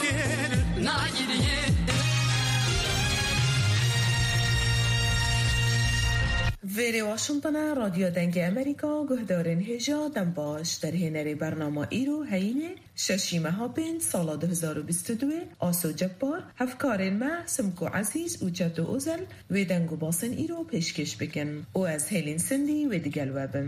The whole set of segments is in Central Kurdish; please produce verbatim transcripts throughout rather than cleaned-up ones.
کرد نگیریه ویری واشنطن رادیو دنگ امریکا گهدارن هجا دم باش در هنر برنامه ایرو هینه ششیمه ها بین سال دو هزار و بیست و دو آسو جبار هفکارین ما سمکو عزیز و جد و ازل و دنگو باسن ایرو پیشکش بکن و از هیلین سندی و دیگل وبم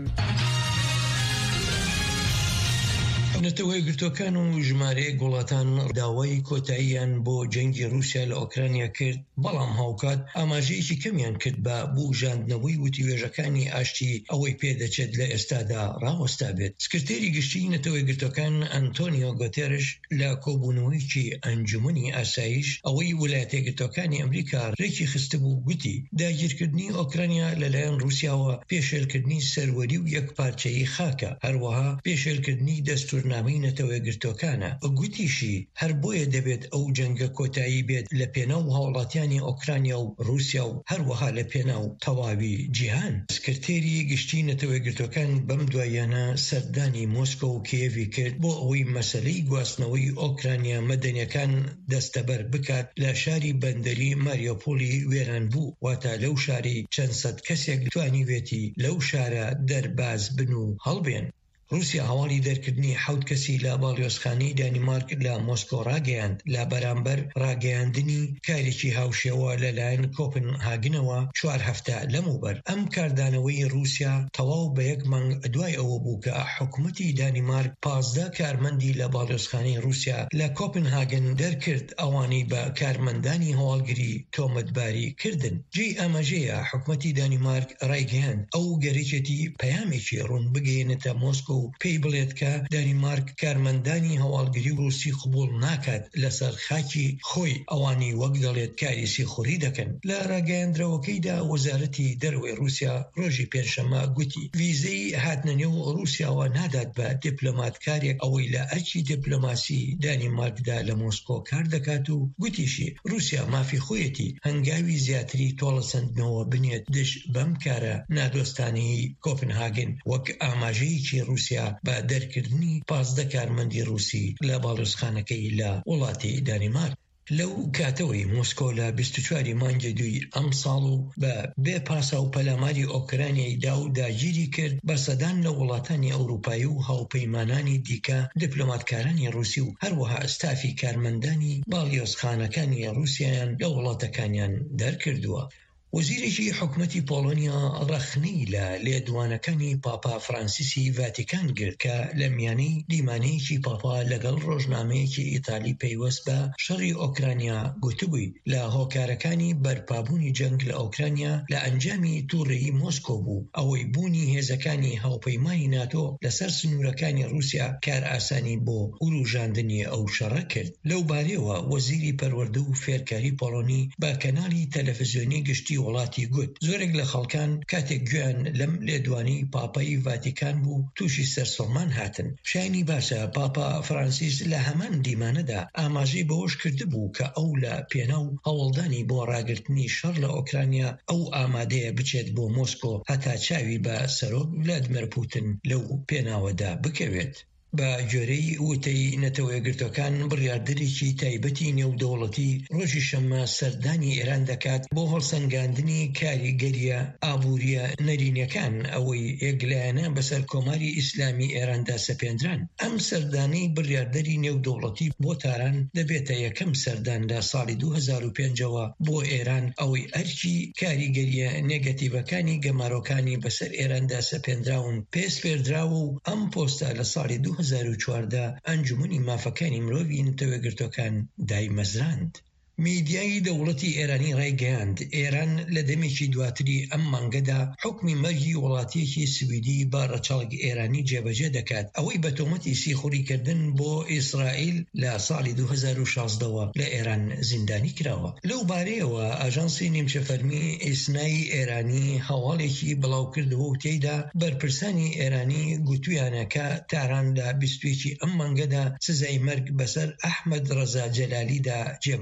نەتەوەی گرتوەکان و ژمارەیەک وڵاتان داوای کۆتاییان بۆ جەنگی رووسیا لە ئۆکرانیا کرد، بەڵام هاوکات ئاماژەیەکی کەمیان کرد بە بوژاندنەوەی وتیوێژەکانی ئاشتی ئەوەی پێدەچێت لە ئێستادا ڕاوەستا بێت. سکرتێری گشتی نەتەوەی گرتوەکان ئەنتۆنیۆ گۆتێرش لە کۆبوونەوەیکی ئەنجومەنی ئاسایش ئەوەی ویلایەتە یەکگرتووەکانی ئەمریکا ڕێکی خستبوو گوتی داگیرکردنی ئۆکرانیا لەلایەن رووسیاوە پێشێلکردنی سەروەری و یەکپارچەیی خاکە، هەروەها پێشێلکردنی دەستور نامەی نەتەوەی گرتوەکانە. گوتیشی هەر بۆیە دەبێت ئەو جەنگە کۆتایی بێت لە پێناو هاوڵاتیانی ئۆکرانیا و رووسیا و هەروەها لە پێناو تەواوی جیهان. سکرتێری گشتی نەتەوەی گرتوەکان بەم دوایانە سەردانی مۆسکۆ و کیێڤی کرد بۆ ئەوەی مەسەلەی گواستنەوەی ئۆکرانیا مەدەنیەکان دەستەبەر بکات لە شاری بەندەری ماریۆپۆلی وێران بوو، واتە لەو شاری چەند سەد کەسێک توانیوێتی لەو شارە دەرباز بن و هەڵبێن. رووسیا هەواڵی دەرکردنی حەوت کەسی لە باڵیۆزخانەی دانیمارک لە مۆسکۆ ڕاگەیاند لە بەرامبەر ڕاگەیاندنی کارێکی هاوشێوە لەلایەن کۆپنهاگنەوە چوار هەفتە لەموبەر. ئەم کاردانەوەی رووسیا تەواو بە یەک مانگ دوای ئەوە بوو کە حکوومەتی دانیمارک پازدە کارمەندی لە باڵیۆزخانەی رووسیا لە کۆپنهاگن دەرکرد ئەوانەی بە کارمەندانی هەواڵگری تۆمەتباری کردن. جێی ئاماژەیە حکوومەتی دانیمارک ڕایگەیاند ئەو گەرەیەکی پەیامێکی ڕوون بگەێنێتە مۆسکۆ و پێی بڵێت کە دانیمارک کارمەندانی هەواڵگری رووسی قبوڵ ناکات لەسەر خاکی خۆی ئەوانی وەک دەڵێت کاری سیخوڕی دەکەن. لە ڕاگەیاندراوەکەیدا وەزارەتی دەرەوەی رووسیا ڕۆژی پێنجشەممە گوتی ویزەی هاتنەنێو رووسیاوە نادات بە دیپلۆماتکارێک ئەوەی لە ئەرکی دیپلۆماسی دانیمارکدا لە مۆسکۆ کار دەکات و گوتیشی رووسیا مافی خۆیەتی هەنگاوی زیاتری تۆڵەسەندنەوە بنێت دش بەم کارە نادۆستانەی کۆپنهاگن وەک ئاماژەیەکی رووسیا بە دەرکردنی پازدە کارمەندی رووسی لە باڵۆزخانەکەی لە وڵاتی دانیمارک. لەو کاتەوەی مۆسکۆ لە بیست و چواری مانگی دوی ئەم ساڵ و بە بێ پاسا و پەلاماری ئۆکرانیایدا و داگیری کرد بەسەدان لە وڵاتانی ئەوروپایی و هاوپەیمانانی دیکە دیپلۆماتکارانی رووسی و هەروەها ئستافی کارمەندانی باڵیۆزخانەکانی رووسیایان لە وڵاتەکانیان دەرکردووە. وەزیرێکی حکوومەتی پۆڵۆنیا ڕەخنەی لە لێدوانەکانی پاپا فرانسیسی ڤاتیکان گرت کە لە میانەی دیمانەیەکی پاپا لەگەڵ ڕۆژنامەیەکی ئیتالی پەیوەست بە شەڕی ئۆکرانیا گوتبووی لە هۆکارەکانی بەرپابوونی جەنگ لە ئۆکرانیا لە ئەنجامی تووڕێی مۆسکۆ بوو ئەوەی بوونی هێزەکانی هاوپەیمانی ناتۆ لەسەر سنوورەکانی رووسیا کار ئاسانی بۆ وروژاندنی ئەو شەڕە کرد. لەو بارەیەوە وەزیری پەروەردە و فێرکاری پۆڵۆنی بە کەناڵی تەلەڤیزیۆنی گشتی وڵاتی گوت زۆرێک لە خەڵکان کاتێک گوێیان لەم لێدوانی پاپای ڤاتیکان بوو تووشی سەرسەڵمان هاتن. شایانی باشە پاپا فرانسیس لە هەمان دیمانەدا ئاماژەی بەوەش کرده بوو کە ئەو لە پێناو هەوڵدانی بۆ ڕاگرتنی شەڕ لە ئۆکرانیا ئەو ئامادەیە بچێت بۆ مۆسکۆ هەتا چاوی بە سەرۆک ڤلادیمیر پوتین لەو پێناوەدا بکەوێت. بە جۆرەی وتەی نەتەوەی گرتوەکان بڕیاردەرێکی تایبەتی نێودەوڵەتی ڕۆژی شەممە سەردانی ئێران دەکات بۆ هەڵسەنگاندنی کاریگەریە ئابووریە نەرینەکان ئەوەی یەکلایەنە بەسەر کۆماری ئیسلامی ئێراندا سەپێنران. ئەم سەردانەی بڕیاردەری نێودەوڵەتی بۆ تاران دەبێتە یەکەم سەردان لە ساڵی دوو هەزار و پێنجەوە بۆ ئێران ئەوەی ئەرکی کاریگەریە نێگەتیڤەکانی گەمارۆکانی بەسەر ئێراندا سەپێنراون پێسپێردراوە و ئەم پۆستە لە ساڵی دوو هەزار و چواردە ئەنجومەنی مافەکانی مرۆڤی نەتەوەی گرتوەکان دایمەزراند. میدیای دەوڵەتی ئێرانی ڕایگەیاند ئێران لە دەمێکی دواتری ئەم مانگەدا حکمی مەرگی وڵاتیەکی سویدی با ڕەچەڵک ئێرانی جێبەجێ دەکات ئەوەی بە تۆمەتی سیخوڕیکردن بۆ ئیسرائیل لە ساڵی دوو هەزار و شازدەوە لە ئێران زیندانی کراوە. لەو بارەیەوە ئاژانسی نیمچەفەرمی ئیسنای ئێرانی هەواڵێکی بڵاو کردەوە و تێیدا بەرپرسانی ئێرانی گوتویانە کە تاران لە بیستوێکی ئەم مانگەدا سزای مەرگ بەسەر ئەحمەد ڕەزا جەلالیدا جێبەجێ دەکات.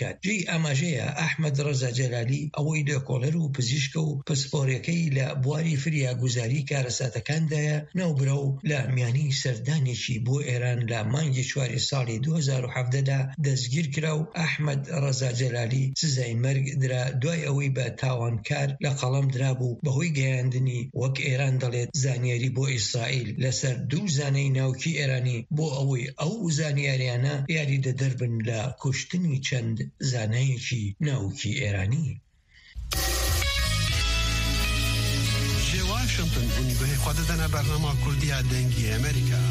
دەکات. جێی ئاماژەیە ئەحمەد ڕەزا جەلالی ئەوەی لێکۆڵەر و پزیشکە و پسپۆڕیەکەی لە بواری فریاگوزاری کارەساتەکاندایە ناوبرە و لە میانی سەردانێکی بۆ ئێران لە مانگی چواری ساڵی دوو هەزار و حەڤدەدا دەستگیر کرا و ئەحمەد ڕەزا جەلالی سزای مەرگ درا دوای ئەوەی بە تاوانکار لە قەڵەم درابوو بەهۆی گەیاندنی وەک ئێران دەڵێت زانیاری بۆ ئیسرائیل لەسەر دوو زانەی ناوکی ئێرانی بۆ ئەوەی ئەو زانیاریانە یاری دەدەربن لە کوشتنی چەند زانایەکی ناوکی ئێرانی. واشنطن اونگوه خود دنه برنامه کردی دنگی امریکا.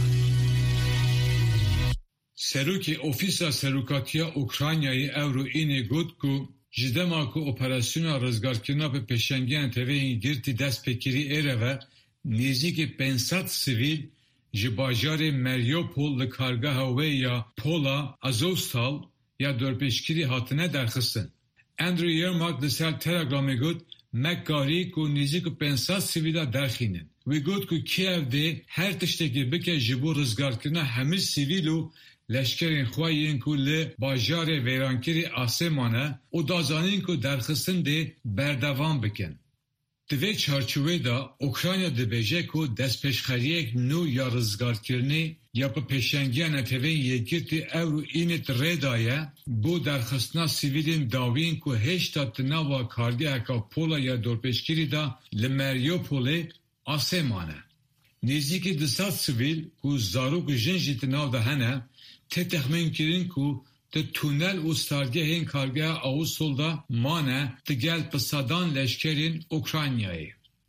سروکی اوفیسا سروکاتیا اوکراینای اورو اینه گود کو جدما کو اپراسیونا رزگارکرنا به پشنگیان توی گرتی دست پکیری ایره و نزدیک پانصد سیویل جباجار مریوپول لکارگاه هوایی یا پولا ازوستال یا دورپشکیری هاتنه درخستن. اندرو یرماک دسال تلگرامی گود مکاری کو نزدیک پانصد سیویلا درخینن. وی گود کو کیف ده هر تشتکی بکه جبو رزگارکرنا همه سیویلو لشکرین خواهین که لی باجار ویرانکری آسمانه و دازانین که درخستن ده بردوان بکن. دوی چارچوه دا اوکراینیا دبیجه که دست پیشخریک نو یا رزگار کرنی یا پا پیشنگیان اتوین یکیرتی اورو اینت ریدایه بو درخستنا سیویلین داوین که هشتا تناوا کارگی اکا پولا یا دورپیشگیری دا لمریوپولی آسمانه. نزدیکی دسات سیویل که زاروک جنجی تناو ده هنه ته تخمین کرین که ته تونل و ستارگه این کارگه آوستول دا مانه ته گل پسادان لشکرین اوکراینیایی.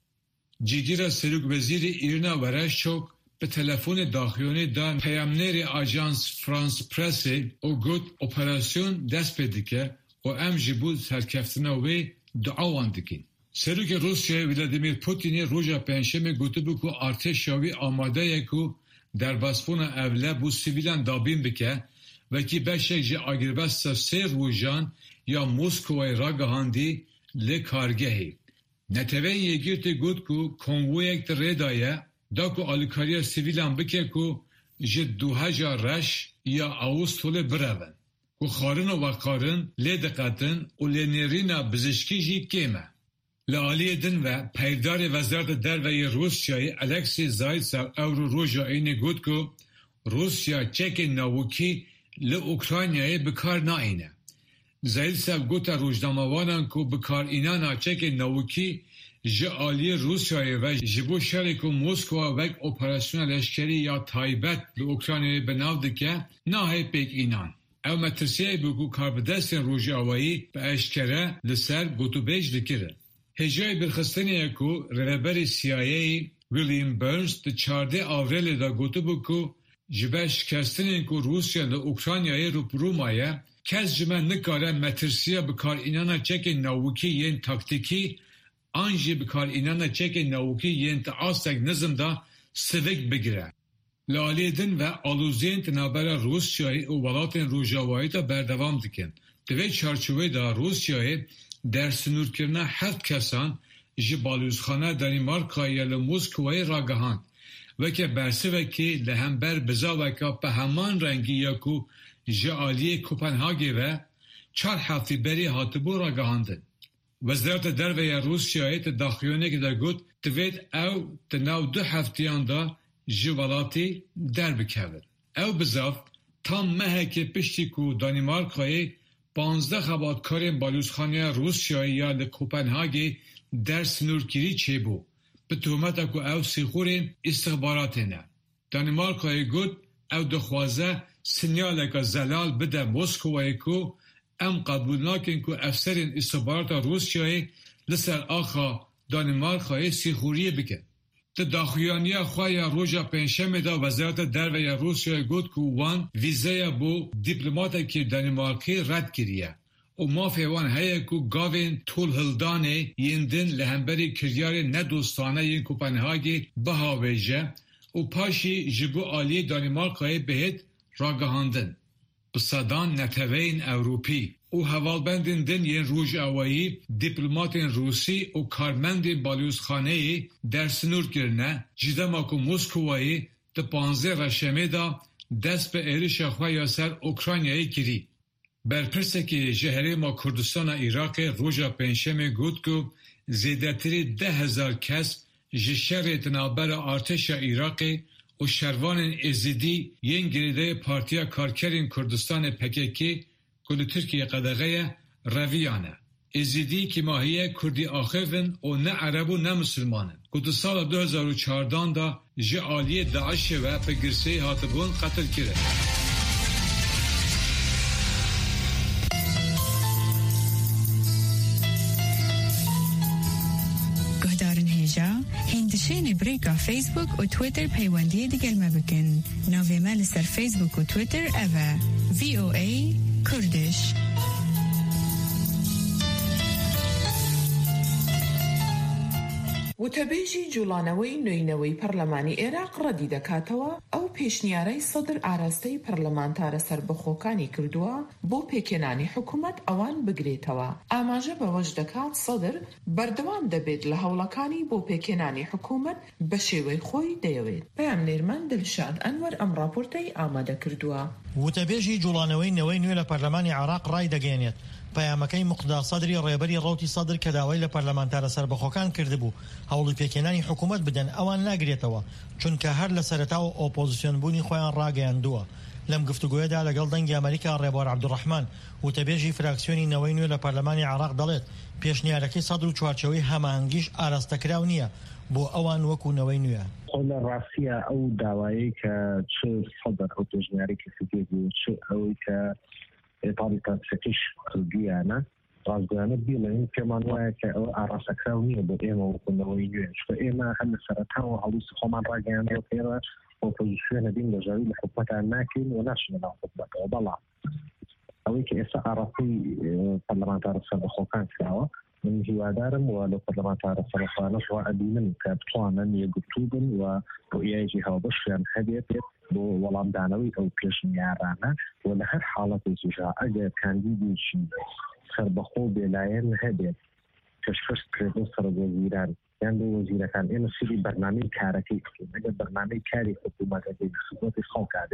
جیگیر سروک وزیر ایرنا ورشچوک به تلفن داخلیونی دان پیامنر آژانس فرانس پرسی او گوت اپراسیون دست بدیکه و ام جبود سرکفتنا وی دعوان دکین. سروک روسیه ولادیمیر پوتینی روژا پنجشنبه گوته بو که ارتشاوی آماده یکو در باسپون اوله بو سیویلان دابین بکه و کی بشه جه آگربست سه روژان یا موسکوی را گهاندی لی کارگهی. نتوه یگیرت گود که کنوی اکت ریدایه دا که آلیکاریا سیویلان بکه که جه دوهجا رش یا آوستول برون. که خارن و وقارن لی دقاتن و لی نیرین بزشکی جی کمه. لعالی دن و پیدار وزارت دروی روسیای الکسی زایتساو اورو روژا اینه گود که روسیا چک ناوکی لی اوکراینیای بکار ناینه. زایتساو گوتا روژناموانان که بکار اینانا چک ناوکی جعالی روسیای و جبو شرک موسکوا وک اپراسیون لشکری یا تایبت لی اوکراینیای بناو دکه ناهی پیک اینان. او مترسیه بگو کاربدست روژ آوایی به اشکره لسر گوتو بیج دکره. هجای برخستنی اکو رهبر سی آی ای ویلیام برنز ده چارده آوریل دا گوتو بو که جبه شکستنی اکو روسیا ده اوکراینیای رو پرومایه کس جمع نکاره مترسیه بکار اینانا چک ناوکی ین تاکتیکی آنجی بکار اینانا چک ناوکی ین تاستک نظم دا سوک بگیره. لالیدن و آلوزین تنابر روسیای و ولاتین روژاوایی دا بردوام دکن. دوی چارچوه دا روسیای در سنورکرنا هفت کسان جی بالوزخانه دانمارکای یا لموسکوای را گهاند و که برسه و که لهمبر بزا و که به همان رنگی یا که جی آلی کوپنهاگی و چار هفتی بری هاتبو را گهاندن. وزارت دروی روسیای تداخلیونه که در گود دوید او تناو دو هفتیان دا جی ولاتی در بکود. او بزاف تام مهه که پشتی که دانمارکای پانزده خباتکارین بالوزخانه روسیایی یا لکوپنهاگی در سنورگیری چه بو به تهمت که او سیخورین استخباراتینه. دانمارکای گود او دخوازه سنیال که زلال بده موسکوایی که ام قبول ناکن که افسرین استخبارات روسیایی لسر آخا دانمارکای سیخوری بکن. تداخلیانی خواهی روژا پنجشنبه دا وزارت دروی روسیای گود که وان ویزای بو دیپلماتا که دانمارکی رد کریه و مافی وان هیا که گاوین طول هلدانه یندن لهمبری کریار ندوستانه ین کوپنهاگی بهاویجه و پاشی جبو آلی دانمارکای بهت راگهاندن. بسادان نتوین اوروپی او حوالبندین دن ین روژ اوایی دیپلماتین روسی و کارمندین بالوزخانه در سنور گرنه جدما که موسکوایی ده پانزه رشمه دا دست به ایرش خواه یا سر اوکراینیایی گیری. برپرسێکی ji Herêma Kurdistana Iraqê roja pênşemê got ku zêdetirî deh hezar kes ji şerê tinabera artêşa Iraqê û şervanên Êzidî yên girêdayê Partiya Karkerên Kurdistanê P K K ku li Tirkiye qedexeye reviyane. Êzidî ki mahiye Kurdî axivin û ne Ereb û ne Musilmanin. Ku di sala du hezar û çardan da ji aliyê Daişê ve pigirseyî hatibûn qetil kirin. هندشين بريكا فيسبوك و تويتر بيواندية ديگل ما بكن ناوی مال سر فيسبوك و تويتر أفا في او اي كردش. وتبيجي جولانوي نوينوي برلماني عراق ردي دكاتوا او پیشنیاری صدر آراستی پرلمانتار سربخوکانی کردوا بو پیکنانی حکومت اوان بگریتوا. اماجه بوجه دکات صدر بردوام دبید لحولکانی بو پیکنانی حکومت بشیوی خوی دیوید. پیام نیرمن دلشاد انور ام راپورتی آماده کردوا. وتبيجي جولانوي نوينوي لپرلمانی عراق رای دگینید. پەیامەکەی مقدا سەدری ڕێبەری ڕەوتی سەدر کە داوای لە پەرلەمانتارە سەربەخۆکان کردبوو هەوڵی پێکێنانی حکوومەت بدەن ئەوان ناگرێتەوە چونکە هەر لە سەرەتاوە ئۆپۆزیسیۆن بوونی خۆیان ڕاگەیاندووە. لەم گفتوگوۆیەدا لەگەڵ دەنگی ئەمریکا ڕێبوار عەبدوڕەحمان وتەبێژی فراکسیۆنی نەوەی نوێ لە پەرلەمانی عراق دەڵێت پێشنیارەکەی سەدر و چوارچەوەی هەماهەنگیش ئاراستەکراو نییە بۆ ئەوان وەکو نەوەی نوێ. لە ڕاستیە ئەو داوایی کە چ سەدر ئەو پێشنیارێکی سپێ بوو چ ئەوەی کە طالبان سكيش كرديانا رازقانا بيلين كمان وايك أو أراسكراونية بإيما وكنا ويجوين شو إيما هل سرطان وعلوس خمان راجعنا وكذا وبوزيشن بين الجوي لحكومة الناكل وناشنا حكومة وبلا أويك إسا أراسي برلمانتار السابقوكان كلاوا من هوادارم ولو برلمانتار السابقوكان شو أدينا كابتوانا يقطوبن ورؤياجي هوا بشيان هديت وەڵام دانەوەی ئەو پێشنیارانە و لە هەر حاڵەتێکیشا ئەگەر کاندیدێکی سەربەخۆ بێلایەن هەبێت پێشکەش کرێت بۆ سەرۆکوەزیران یان بۆ وەزیرەکان ئێمە سری بەرنامەی کارەکەی بکەین ئەگەر بەرنامەی کاری حکوومەتەکەی خزمەتی خەڵکادێ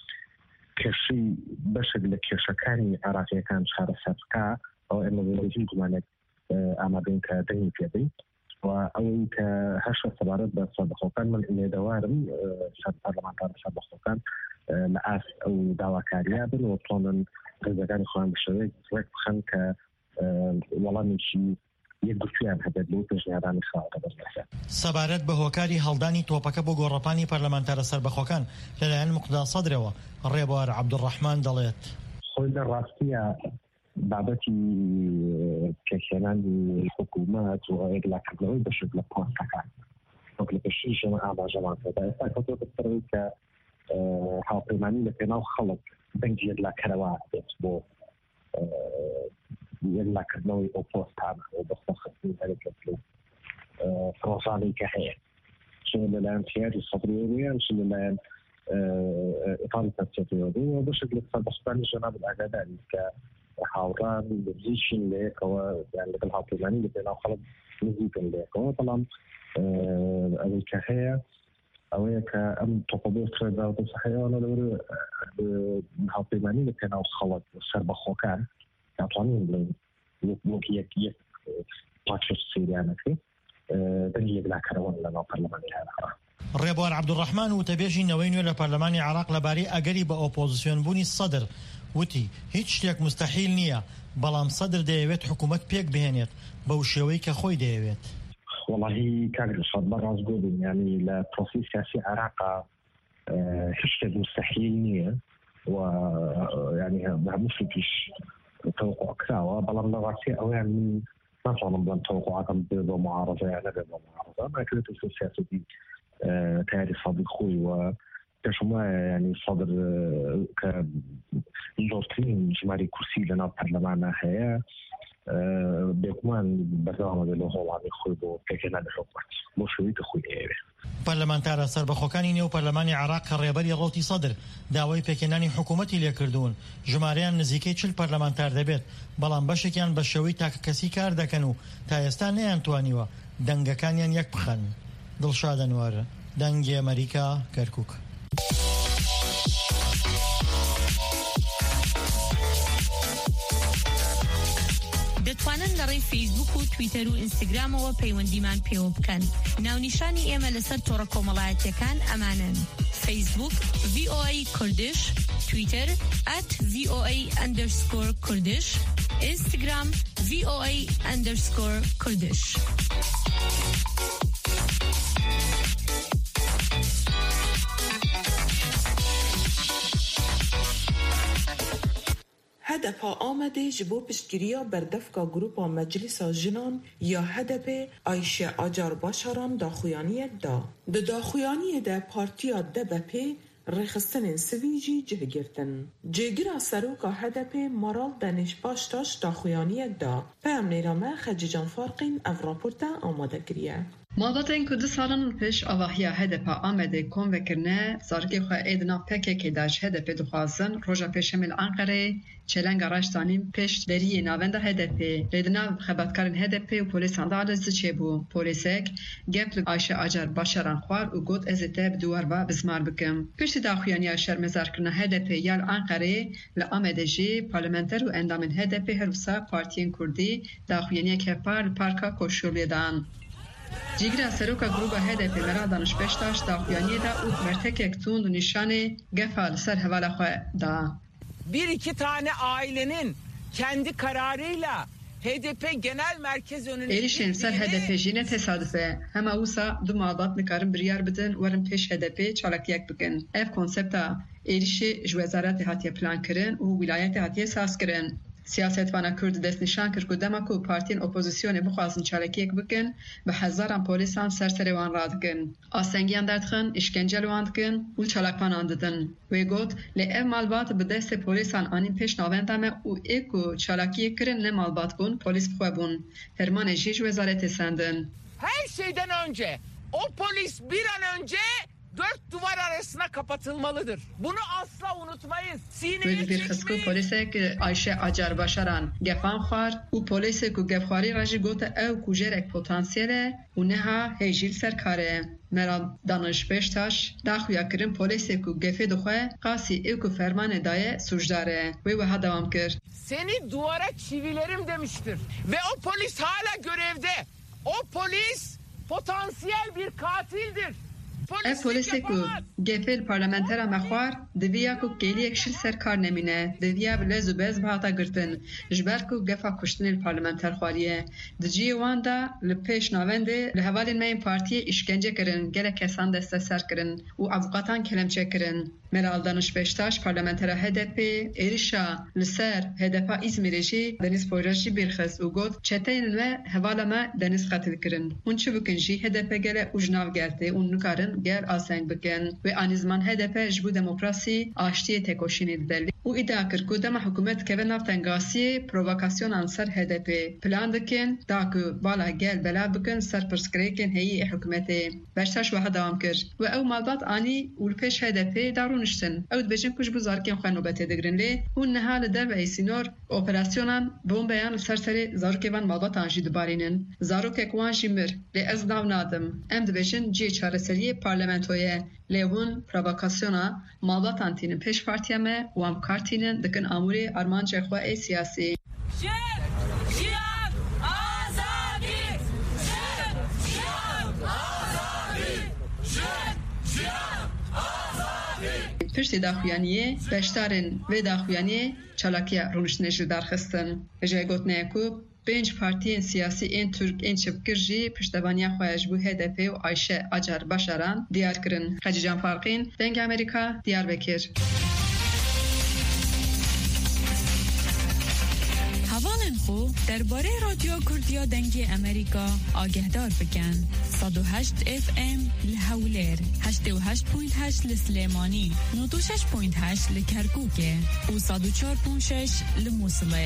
کێشەی بەشێک لە کێشەکانی عێراقیەکان چارەسەر بکا ئەو ئێمە بەهێزی گومانێک ئامادەین کە دەنگی پێدەین و ئەوەی کە هەشە سەبارەت بە سەربەخۆکان من لێدەوارم سەر پەرلەمانتار سەربەخۆکان لە ئاس ئەو داواکاریە بن و بتوانن ڕێزەکانی خۆیان بشەوەیەک ڕێک بخەن کە وەڵامێکی یەک گوتویان هەبێت بۆ پێشنیارانی خاوەتە بەردەستە. سەبارەت بە هۆکاری هەڵدانی تۆپەکە بۆ گۆڕەپانی پەرلەمانتارە سەربەخۆکان لەلایەن مقدا سەدرەوە ڕێبوار عەبدوڕەحمان دەڵێت خۆی لە ڕاستیە بابەتی پێکهێنانی حکوومەت و ئێگلاکردنەوەی بەشێک لە پۆستەکان وەک لە پێشیشەوە ئاماژەمان کردە ئێستا کەوتۆتە سەرەوەی کە هاوپەیمانی لە پێناو خەڵک دەنگی یەکلاکەرەوە بێت بۆ یەکلاکردنەوەی ئەو پۆستانە و بەخۆخستنی هەرێکێک لەو پرۆسانەی کە هەیە چ لەلایەن سیاری سەدرەوە یان چ لەلایەن ئیقامی پەرچەتەوە و بەشێک لە سەربەخۆکانی جەناب ئاگاداری کە هاوڕان نزیکین لەیەکەوە یان لەگەڵ هاوپەیمانی لە پێناو خەڵک نزیکن لەیەکەوە بەڵام ئەوەی کە هەیە ئەوەیە کە ئەم تۆپە بۆ کرێدراوە سەحەیەوانە لەورە هاوپەیمانی لە پێناو خەڵک سەربەخۆکان ناتوانین بڵێن وەک یەک یەک پاچێت سریانەکەی دەنگی یەکلاکەرەوە لەناو پەرلەمانی عێراق. ڕێبوار عەبدوڕەحمان وتەبێژی نەوەی نوێ لە پەرلەمانی عێراق لەبارەی ئەگەری بە ئۆپۆزیسیۆن بوونی سەدر وتی هیچ شتێک مستەحیل نییە بەڵام سەدر دەیەوێت حکوومەت پێک بهێنێت بەو شێوەی کە خۆی دەیەوێت. وەڵاهی کاکرسات بەڕاست گۆ بین یعنی لە پرۆسی سیاسی عێراقا هیچ شتێک مستەحیل نییە و یعنی هەموو شتێکیش تەوقع کراوە بەڵام لە ڕاستی ئەویان من ناتوانم بڵێم تەوقعاتم بێ بۆ معارەزە یان نەبێ بۆ معارەزە ناکرێتە سیاسەتی تیاری سەدر خۆی و پێشم وایە ینی سەدر کە زۆرترین ژماری کورسی لەناو پەرلەمانە هەیە بێگومان بەردەوامە لە هەوڵانی خۆی بۆ پێکهێنانی حکومەت بۆ شێوەی کە خۆی دەیەوێت. پەرلەمانتارە سەربەخۆکانی نێو پەرلەمانی عێراق کە ڕێبەری ڕەوتی سەدر داوای پێکهێنانی حکوومەتی لێکردوون ژمارەیان نزیکەی چل پەرلەمانتار دەبێت بەڵام بەشێکیان بە شێوەی تاکەکەسی کار دەکەن و تا ئێستا نەیانتوانیوە دەنگەکانیان یەک بخەن. دڵشاد ئەنوەر دەنگی ئەمریکا کەرکووک. دەتوانن لەڕێی فیسبوک و تویتەر و ئینستاگرامەوە پەیوەندیمان پێوە بکەن. ناونیشانی ئێمە لەسەر تۆڕە کۆمەڵایەتیەکان ئەمانن: فیسبوک وی او ای کوردش، تویتر at voa underscore kurdish، اینستاگرام voa underscore kurdish. هدف آمده جبو پشتگیریا بردفکا گروپا مجلس جنان یا هدف عایشه آجار باشران داخویانی دا دا داخویانی دا پارتیا دبپی رخصتن سویجی جه گرتن جگرا سروکا هدف مرال دانش باشتاش داخویانی دا پام نیرامه خجیجان فارقین او راپورتا آماده گریه. مالباتên ku di salan pêş avahiya H D P Amedê kom vekirine, zarokê xwe êdina P K K de ji H D P dixwazin roja pêşemêl Enqereyê çelenga raştanîn pêş deriyê navenda H D P lê di nav xebatkarên H D P û polîsan de alîz çêbû. Polîsek gep li Ayşe Acar Başaran xwar û got ez ê te bi dîwar ve bizmar bikim. Piştî daxuyaniya şermezarkirina H D P ya li Enqereyê li Amedê jî parlamenter û endamên H D P her wisa Partiyên Kurdî daxuyaniyek hepar li Parka Koşuliyê dan. Cigira seroka gruba H D P Mera Danışbeştaş daxuyaniyê da û mertekek tund nîşanê gefa li ser hevala xwe da. Bir iki tane ailenin kendi kararıyla H D P Genel Merkez önüne Êrişên ser H D P jî ne tesadüf e. Hema wisa du malbat nikarin biryar bidin werin pêş H D P çalakiyek bikin. Ev konsepta êrişê ji wezaretê hatiye plankirin û wilayetê hatiye sazkirin. Siyasetvana Kurd destnîşan kir ku dema ku partiyên opozisyonê bixwazin çalakiyek bikin, bi hezaran polîsan serserê wan radikin. Asengiyan derdixin, işkencel wan dikin û çalakvanan didin. Wê got, lê ev malbat bi destê polîsan anîn pêş navenda me û ê ku çalakiyek kirin ne malbat bûn, polîs bixwe bûn. Hermanê jî ji wezaretê sendin. Her şeyden önce o polis bir an önce dört duvar arasına kapatılmalıdır. Bunu asla unutmayız. Sineye çekmeyin. Polisek Ayşe Acar Başaran gefan xwar û polisek ku gefxwarî re jî gote ew ku jêrek potansiyel e û neha hêjîl serkare. Mera Danışbeştaş daxuya kirin polisek ku gefê dixwe qasî ew ku fermanê daye sujdar e. Wê wiha dewam kir. Seni duvara çivilerim demiştir. Ve o polis hala görevde. O polis potansiyel bir katildir. Ev polisek ku gefê parlamentera me xwar diviya ku kêliyek şil ser kar nemîne, diviya bi lez û bez bihata girtin ji ber ku gefa kuştinên parlamenter xwariye. Di ciyê wan de li pêş navendê li hevalên me yên partiyê îşkence kirin, gelek kesan desteser kirin û avukatan kelemçe kirin. Meral Danışbeştaş parlamentera H D P êrişa li ser H D P İzmîrê jî Deniz Poyraz jî bêrxist û got çeteyên me hevala me deniz qetil kirin. Hûn çi bikin jî H D P gele û ji nav geltê û nikarin gel aseng bikin. Wê anî ziman H D P ji bo demokrasî aştiyê têkoşînê dideli û îdia kir ku dema hikûmet keve nav tengasiyê provokasyonan ser H D P plan dikin da ku bala gel belav bikin ser pirsgirêkên heyî hikûmetê. Beştaş wiha dewam kir. Wê ew malbat anî û li pêş H D P darû niştin. Ew dibêjin ku ji bo zarokên xwe nobetê digirin lê hûn niha li derveyê sînor operasyonan bombeyan li ser serê zarokê van malbatan jî dibarînin. Zarokek wan jî mir. Lê ez nav nadim. Em dibêjin ciyê çareseriyê parlamentoye. Lê hûn provokasyona malbatan tînin pêş partiya me û em kartînin dikin amûrê armancê xwe ê siyasî. Piştî daxuyaniyê, beşdarên vê daxuyaniyê çalakiya rûniştinê jî darxistin. Ji gotinê ku pênc partiyên siyasî ên Türk ên çipkir jî piştevaniya xwe ji bo H D P û Ayşe Acar Başaran diyar kirin. Xecîcan Farqîn, Dengê Amerîka, Diyarbekir. هەواڵێن خۆ دەربارەی رادیۆ کوردیا دەنگی ئەمریکا ئاگەهدار بکەن. سەد و هەشت اف ام لە هەولێر، هەشت و هەشت پۆینت هەشت لە سلێمانی، نۆ و شەش پۆینت هەشت لە کەرکووکێ و سەد و چوار پۆینت شەش لە مووسڵێ.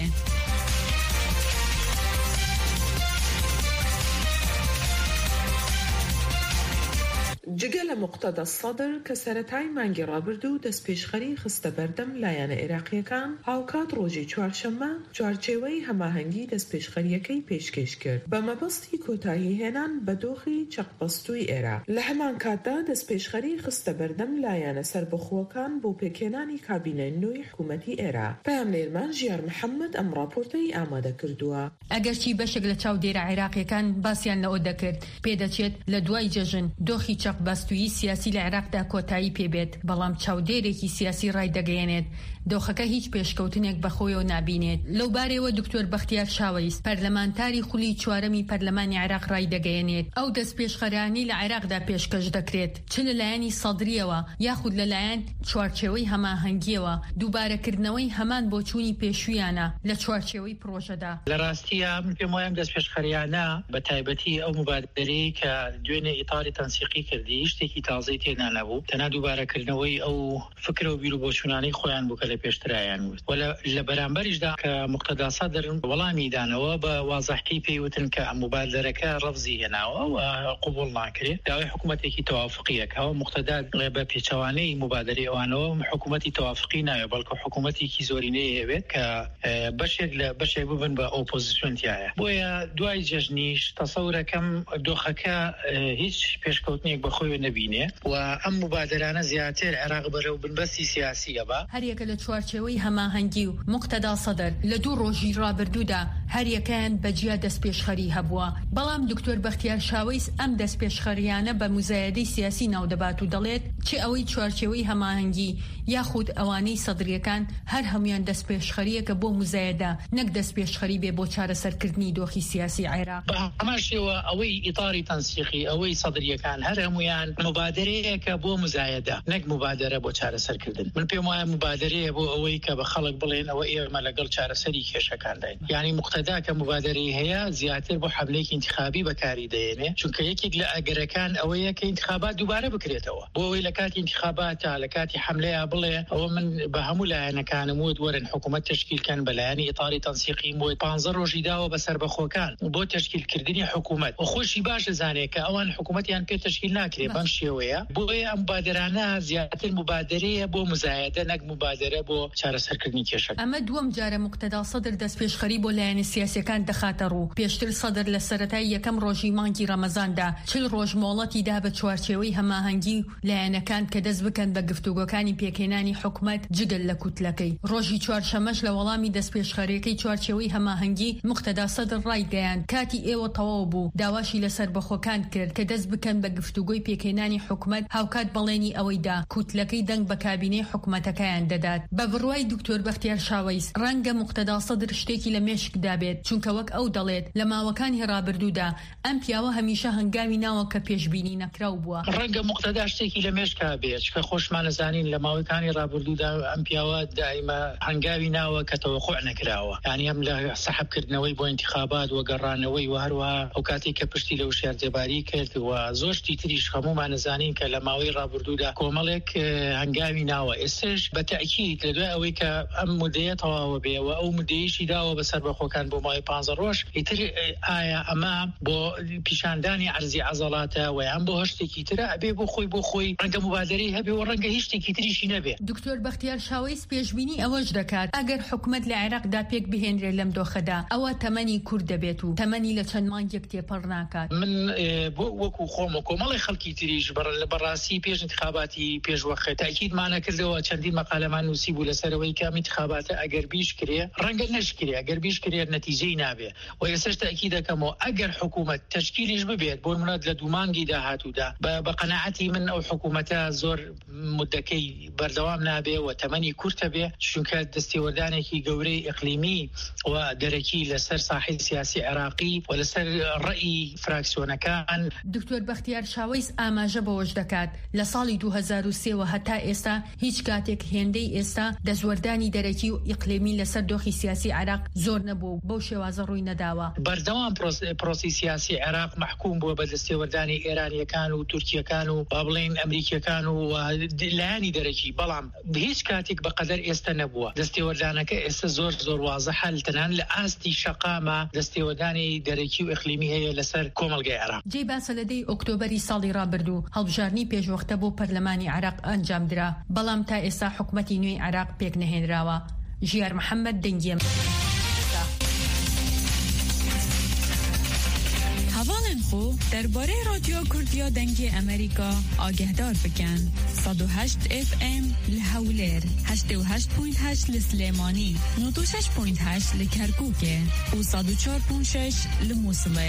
جگە لە مقتەدە سەدر کە سەرەتای مانگی ڕابردوو دەستپێشخەری خستە بەردەم لایەنە عێراقیەکان هاوکات ڕۆژی چوارشەممە چوارچێوەی هەماهەنگی دەستپێشخەریەکەی پێشکەش کرد بە مەبەستی کۆتایی هێنان بە دۆخی چەقبەستووی عێراق. لە هەمان کاتدا دەستپێشخەری خستە بەردەم لایەنە سربەخۆکان بۆ پێکێنانی کابینە نوێی حکوومەتی عێراق. پەیامنێرمان ژیار محەممەد ئەم راپۆرتەی ئامادە کردووە. ئەگەرچی بەشێک لە چاودێرە عێراقیەکان باسییان لەوە دەکرد پێدەچێت لە دوای جەژن دۆخی چەقبەستووی سیاسی لە عێراقدا کۆتایی پێبێت، بەڵام چاودێرێکی سیاسی ڕای دەگەیەنێت دۆخەکە هیچ پێشکەوتنێک بەخۆیەوە نابینێت. لەو بارەوە دکتۆر بەختیار شاوەیست پەرلەمانتاری خولی چوارەمی پەرلەمانی عێراق ڕای دەگەیەنێت ئەو دەستپێشخەرانی لە عێراقدا پێشکەش دەکرێت چ لەلایەنی سەدریەوە یاخود لەلایەن چوارچێوەی هەماهەنگیەوە دووبارەکردنەوەی هەمان بۆ چوونی پێشویانە لە چوارچێوەی پرۆژەدا. لە ڕاستیە من پێم وایە دەستپێشخەریانە بە تایبەتی ئەو مبادرەی کە دوێنێ ئیتاری تەنسیقی کردی شتێکی تازەی تێدا نەبوو، تەنها دووبارەکردنەوەی ئەو فکرە و بیر و بۆچوونانەی خۆیان بوو کە لە پێشترایان وت و لە بەرامبەریشدا کە مقتەدا سەدر وەڵامی دانەوە بە وازەحی پێیوتن کە ئەم مبادرەکە ڕەفزی هێناوە و قبول ناکرێت، داوای حکوومەتێکی تەوافقیەکەوە مقتەدا بە پێچەوانەی مبادرەی ئەوانەوە حکوومەتی تەوافقی ناوێت بەڵکو حکوومەتێکی زۆرینەی هەبێت کە بەشێک لە بەشێک ببن بە ئۆپۆزیسیۆنتیایە. بۆیە دوای جەژنیش تەسەورەکەم دۆخەکە هیچ پێشکەوتنێک بەخۆی نەبینێ و ئەم مبادرانە زیاتر عێراق بەرەو بنبەستی سیاسیە بە هەریەکە لە چوارچێوەی هەماهەنگی و مقتەدا سەدر لە دوو ڕۆژی ڕابردوودا هەریەکەیان بەجیا دەستپێشخەری هەبووە. بەڵام دکتۆر بەختیار شاوەیست ئەم دەستپێشخەریانە بە مزایەدەی سیاسی ناودەبات و دەڵێت چ ئەوەی چوارچێوەی هەماهەنگی یاخود ئەوانەی سەدریەکان هەر هەمویان دەستپێشخەریەکە بۆ مزایەدە نەک دەستپێشخەری بێ بۆ چارەسەرکردنی دۆخی سیاسی عێراق. ئەماشەوە ئەوەی ئیتاری تەنسیقی ئەوەی سەدریەکان هەر هەمویان مبادرەیەکە بۆ مزایەدە نەک مبادرە بۆ چارەسەرکردن. من پێم وایە مبادرەیە بۆ ئەوەی کە بە خەڵک بڵێن ئەوە ئێمە لەگەڵ چارەسەری کێشەکان داین. یعنی مقتەدا کە مبادرەی هەیە زیاتر بۆ حملەیەکی انتخابی بەکاری دێنێ، چونکە یەکێک لە ئەگەرەکان ئەوەیە کە انتخابات دووبارە بکرێتەوە بۆ ئەوەی لە کاتی انتخابات تا لە کاتی حملەیە بڵێ ئەوە من بە هەموو لایەنەکانم وت وەرن حکوومەت تشکیلکەن بەلایەنی ئیتاری تەنسیقی بۆ پانزە ڕۆژی داوە بەسەر بەخۆکان بۆ تشکیلکردنی حکوومەت و خۆشی باشە زانێت کە ئەوان حکوومەتیان پێ تشکیل ناکرێت بەم شێوەیە. بۆیە ئەم مبادرانە زیاتر مبادرەیە بۆ مزایەدە نەک مبادرە بۆ چارەسەرکردنی کێشەکان. ئەمە دووەم جارە مقتەدا سەدر دەستپێشخەری بۆ لایەنە سیاسیەکان دەخاتە ڕوو. پێشتر سەدر لە سەرەتای یەکەم ڕۆژی مانگی ڕەمەزاندا چل ڕۆژ مۆڵەتی دا بە چوارچێوەی هەماهەنگی لایەنەکان کە دەست بکەن بە گفتوگۆکانی پێکێنانی حکوومەت جگەل لە کوتلەکەی. ڕۆژی چوارشەمەش لە وەڵامی دەستپێشخەریەکەی چوارچێوەی هەماهەنگی مقتەدا سەدر ڕایگەیاند کاتی ئێوە تەواو بوو داواشی لەسەر بەخۆکان کرد کە دەست بکەن بە گفتوگۆی پێکێنانی حکوومەت هاوکات بەڵێنی ئەوەیدا کوتلەکەی دەنگ بە کابینەی حکوومەتەکەیان دەدات. بە بڕوای دکتۆر بەختیار شاوەیست ڕەنگە مقتەدا سەدر شتێکی لە مێشکدا بێت، چونکە وەک ئەو دەڵێت لە ماوەکانی ڕابردوودا ئەم پیاوە هەمیشە هەنگاوی ناوە کە پێشبینی نەکراو بووە. ڕەنگە مقتەدا شتێکی لە مێشکا بێت کە خۆشمانە زانین لە ماوەکانی ڕابردوودا ئەم پیاوە دائیمە هەنگاوی ناوە کە تەوەقوع نەکراوە، یعنی ئەم لە سەحبکردنەوەی بۆ انتخابات و گەڕانەوەی و هەروەها ئەو کاتێک کە پشتی لە وشیارجێباری کرد و زۆر شتی تریش هەمومان نەزانین کە لە ماوەی ڕابردوودا کۆمەڵێک هەنگاوی ناوە. ئێستش بە تەئکید لە دوای ئەوەی کە ئەم مودەیە تەواوە بێ و ئەو مودەیەشی داوە بەسەر بەخۆکان بۆ ماوەی پانزە ڕۆژ، ئیتر ئایا ئەمە بۆ پیشاندانی عەرزی عەزەڵاتە و یان بۆ هەشتێکی ترە ئەبێ بۆ خۆی بۆ خۆی ڕەنگە مبادرەی هەبێ و ڕەنگە هیچ شتێکی تریشی نەبێ. دکتۆر بەختیار شاوەیست پێشبینی ئەوەش دەکات ئەگەر حکوومەت لە عێراقدا پێک بهێنرێت لەم دۆخەدا ئەوە تەمەنی کورد دەبێت و تەمەنی لە چەند مانگێک تێپەڕ ناکات. من بۆ وەکو خۆم و کۆمەڵی خەڵکی تریش لە بەڕاستی پێش انتخاباتی پێشوەخت تاکیدمانە کردەوە، چەندین مەقالەمان نووسی بوو لەسەرەوەی کە انتخاباتە ئەگەر بیش کرێ ڕەنگە نەشکرێ، ئەگەر بیش کرێ نەتیجەی نابێ و ئێستش تاکید دەکەمەوە ئەگەر حکوومەت تشکیلیش ببێت بۆ منەت لە دوو مانگی داهاتوودا بە قەناعەتی من ئەو حکوومەتە زۆر مدەکەی بەردەوام نابێ و تەمەنی کورتە بێ، چونکە دەستێوەردانێکی گەورەی ئیقلیمی و دەرەکی لەسەر ساحەی سیاسی عێراقی و لەسەر ڕەئی فراکسیۆنەکان. دکتۆر بەختیار شاوەیست ئاماژە بەوەش دەکات لە ساڵی دوو هەزار و سێ و هەتا ئێستا هیچ کاتێک هێندەی ئێستا دەزوەردانی دەرەکی و ئیقلیمی لەسەر دۆخی سیاسی عێراق زۆر نەبوو، بەو شێوازە ڕووی نەداوە. بەردەوام پرۆسی سیاسی عێراق محکوم بووە بە دەستێوەردانی ئێرانیەکان و تورکیەکان و با بڵێن ئەمریکیەکان و لایەنی دەرەکی، بەڵام هیچ کاتێک بەقەدەر ئێستا نەبووە. دەستێوەردانەکە ئێستا زۆر زۆر وازەحە تەنان لە ئاستی شەقامە دەستێوەردانی دەرەکی و ئیقلیمی هەیە لەسەر کۆمەلگای عێراق. جێی باسە لەدەی ئۆکتۆبەری ساڵی ڕابردوو هەڵبژارنی پێشوەختە بۆ پەرلەمانی عێراق ئەنجامدرا بەڵام تا ئێستا حکومەتی نوێی عێراق پێک نەهێنراوە. ژیار محەممەد دەنگیم هەواڵێن خۆ دەربارەی رادیۆ کوردیا دەنگی ئەمریکا ئاگهدار بکەن. سەد و هەشت ئف ئێم لە هەولێر، هەشتاد و هەشت پۆینت هەشت لە سلێمانی، نۆ و شەش پۆینت هەشت لە کەرکووکێ و سەد و چوار پۆینت شەش لە مووسڵێ.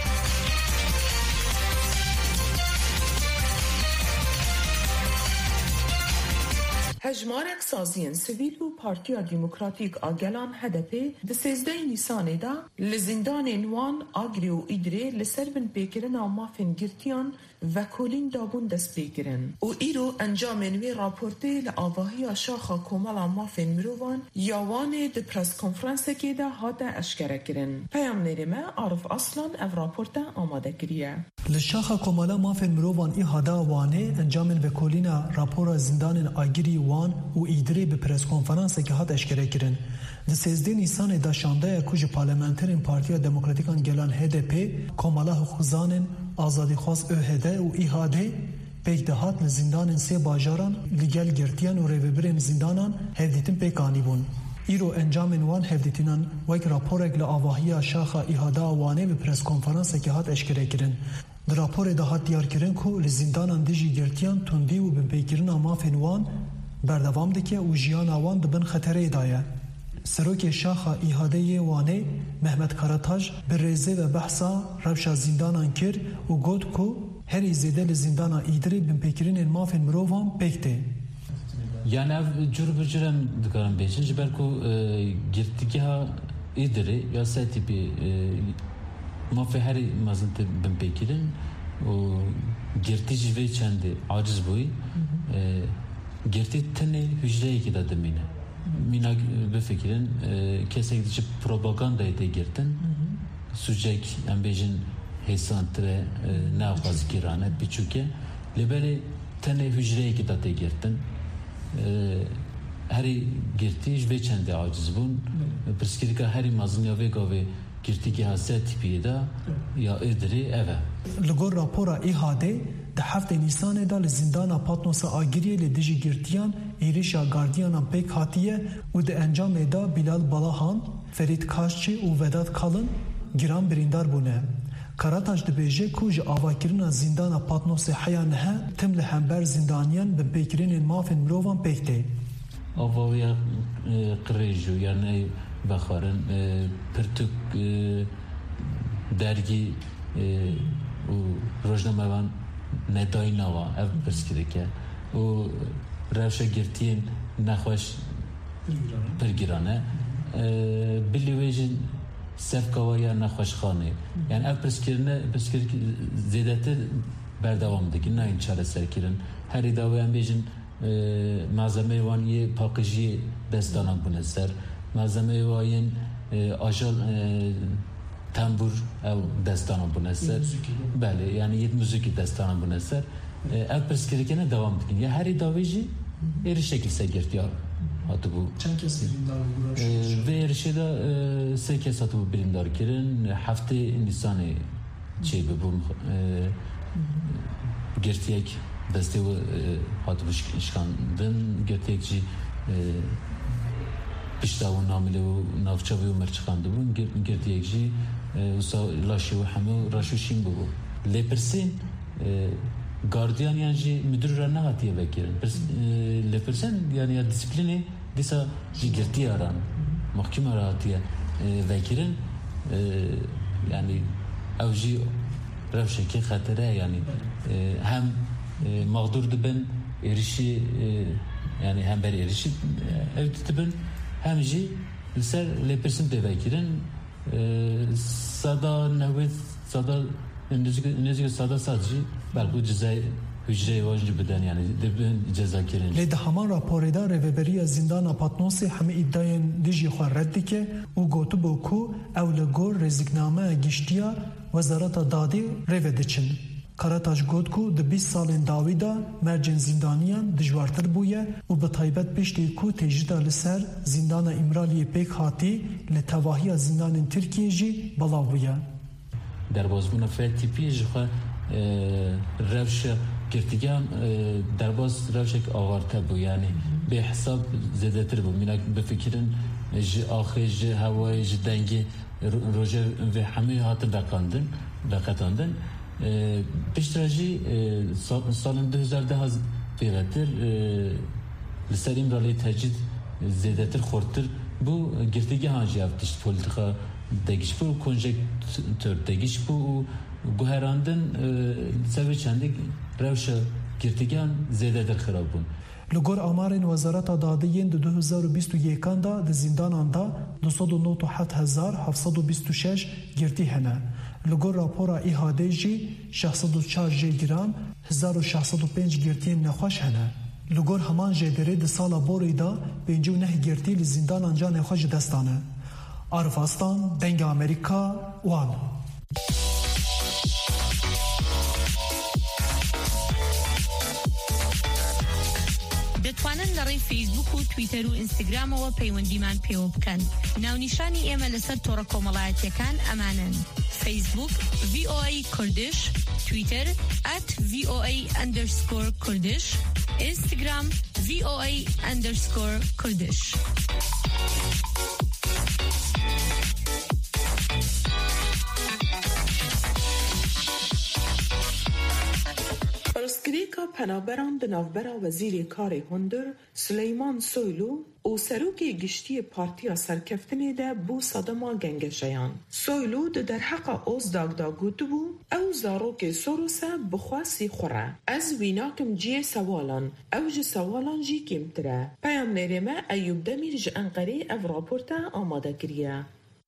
هجمارek saziyên sivîl û Partiya Demokratîk a Gelan Hedefê di sêzdehê Nîsanê de li zindanên wan Agirê û Îdirê li ser binpêkirina mafên girtiyan vekolîn dabûn destpêkirin û îro encamên wê raportê li avahiya şaxa komela mafên mirovan ya Wanê di preskonferansekê de hate eşkerekirin. Peyamnerê me Arif Aslan ev raporte amade kiriye. Li şaxa komela mafên mirovan îhada Wanê encamên vekolîna rapora zindanên Agirî Wan û Îdirê bi preskonferansekê hat eşkerekirin. Di sêzdehê Nîsanê da şandaya ku ji parlamenterên Partiya Demokratîkan Gelan H D P komela hûxuzanên Azadîxwaz Ö H D û İHAD pêk dihat li zindanên sê bajaran li gel girtiyan û rêvebirên zindanan hevdîtin pêk anîbûn. Îro encamên wan hevdîtinan wek raporek li avahiya şaxa İHADa Wanê bi preskonferansekê hat eşkerekirin. Di raporê de hat diyarkirin ku li zindanan dijî girtiyan tundî û binpêkirina mafên wan berdevam dike û jiyana wan dibin xeterê de ye. Serokê şaxa İHADeyê Wanê Mehmet Karataj bi rêzê ve behsa rewşa zindanan kir û got ku herî zêde li zindana Îdirê binpêkirinên mafên mirovan pêk tê. Yani ev cür bir cürem dikaran beşin ji ber ku girtigeha Îdirê ya se tipî mafê herî mezin te binpêkirin û girtî ji vê çendê aciz bûyî girtî tenê hücreyekê de dimîne. Mîna bifikirin kesek ji propagandayê tê girtin sucek em bêjin hêsan tire neaxwaz gîrane biçûke lêberê tenê hücreyekê de tê girtin herî girtî ji vê çendê aciz bûn pirsgirêka herî mezin ya vê gavê girtîgeha se tipiyê de ya Îdirê ev e. Li gor rapora İHADê di heftê Nîsanê de li zindana Patnosa Agiriyê li dijî girtiyan êrişa gardiyanan pêk hatiye û di encamê da Bilal Balahan, Ferîd Kaşçı û Vedat Kalın giran birîndar bûne. Karataj dibêje ku ji avakirina zindana Patnosê heya nihe tim li hember zindaniyan binpêkirinên mafên mirovan pêk tê. Avawiya qirêj yani bexwarin pirtûk dergî û rojnamevan nedayîna wa ev pirsgirêk û rewşa girtiyên nexweş pir giran e bilî wê jî sevka wa ya nexweşxanê yani ev pirskirine pirsgirik zêdetir berdewam dikin nayên çareserkirin herî da wê em bêjin malzemeyê wan yê paqijiyê destdanan bûne ser malzemeyê wa yên ajal tembur ew destanan bûne ser belê yani yê muzîkî destanan bûne ser ev pirsgirêkene dewam dikin ya herî da wê jî êrişekî sergirtiya hatibû çend kes birîndar vê êrişê de sê kes hatibû birîndar kirin heftê Nîsanê çê bibûn girtiyek destê wê hatibû şikandin girtiyek jî pişta û namîle û navçavê û merçiqandibûn girtiyek jî wisa laşê û hemû reş û şîn bibû lêpirsên gardiyan yan jî müdür re nehatiye vekirin lêpirsen yani ya disîplînê dîsa jî girtiya ran mahkûma re hatiye vekirin yani ew jî rewşekê xetere yani hem mağdur dibin êrişî yani hem ber êrişî ew dibin hem jî li ser lêpirsin tê vekirin sada newê sada nêzî sada sed jî belkû cezayê hücreyê wan jî bidin yani dibin ceza kirin. Lê di heman raporê de rêveberiya zindana Patnosê hemî îdayên dijî xwe red dike û gotibû ku ew li gor rêzîknameya giştiya Wezareta Dadê rêve diçin. Karataj got ku di bîst salên dawî de mercên zindaniyan dijwartir bûye û bi taybet piştî ku têjida li ser zindana İmraliyê pêk hatî li tevahiya zindanên Tirkiyê jî belav bûye. Derbasbûna fêr tîpiyê ji xwe روش گرتگان درباز روشک آوارته بو یعنی به حساب زیاده تر بو مینا بفکرن ج آخر ج هوای ج دنگی روژه و همه هات دکاندن دکاتندن پیشتراجی سال دو هزار ده هز پیرتر لسریم رالی تجدید زیاده تر خورتر بو گرتگی هنجی افتش پولیتیکا دگیش بو کنجکتور دگیش بو گوهراندن سوی چنده روش گرتگان زیاده در خراب بون. لگور آمارین وزارت دادهین دو هزار و بیست و یکان دا ده زندانان دا دویست و نود و هفت هزار هفتصد و بیست و شش گرتی هنه. لگور راپورا ایهاده جی ششصد و چهار جیگران هزار و ششصد و پنج گرتی نخوش هنه. لگور همان جدره ده سالا بوری دا پنج و نه گرتی لزندان انجا نخوش دستانه. عرفستان دنگ امریکا وان. دەتوانن لەڕێی فیسبوک و تویتەر و ئینستاگرامەوە پەیوەندیمان پێوە بکەن. ناونیشانی ئێمە لەسەر تۆڕە کۆمەڵایەتیەکان ئەمانن: فیسبوک وی او ای کوردش، تویتر ات وی او ای اندرسکور کوردش، اینستاگرام وی او ای اندرسکور کوردش. پرسکریکا پنابران د نوبرا وزیر کار هندر سلیمان سویلو او سروکی گشتی پارتیا سرکفتنی ده بو صدما گنگشیان. سویلو ده در حق اوز داگ داگوتو بو او زاروک سوروسا بخواسی خوره. از ویناکم جی سوالان او جی سوالان جی کمتره. پیام نرمه ایوب دمیر جی انقری او راپورتا آماده کریه.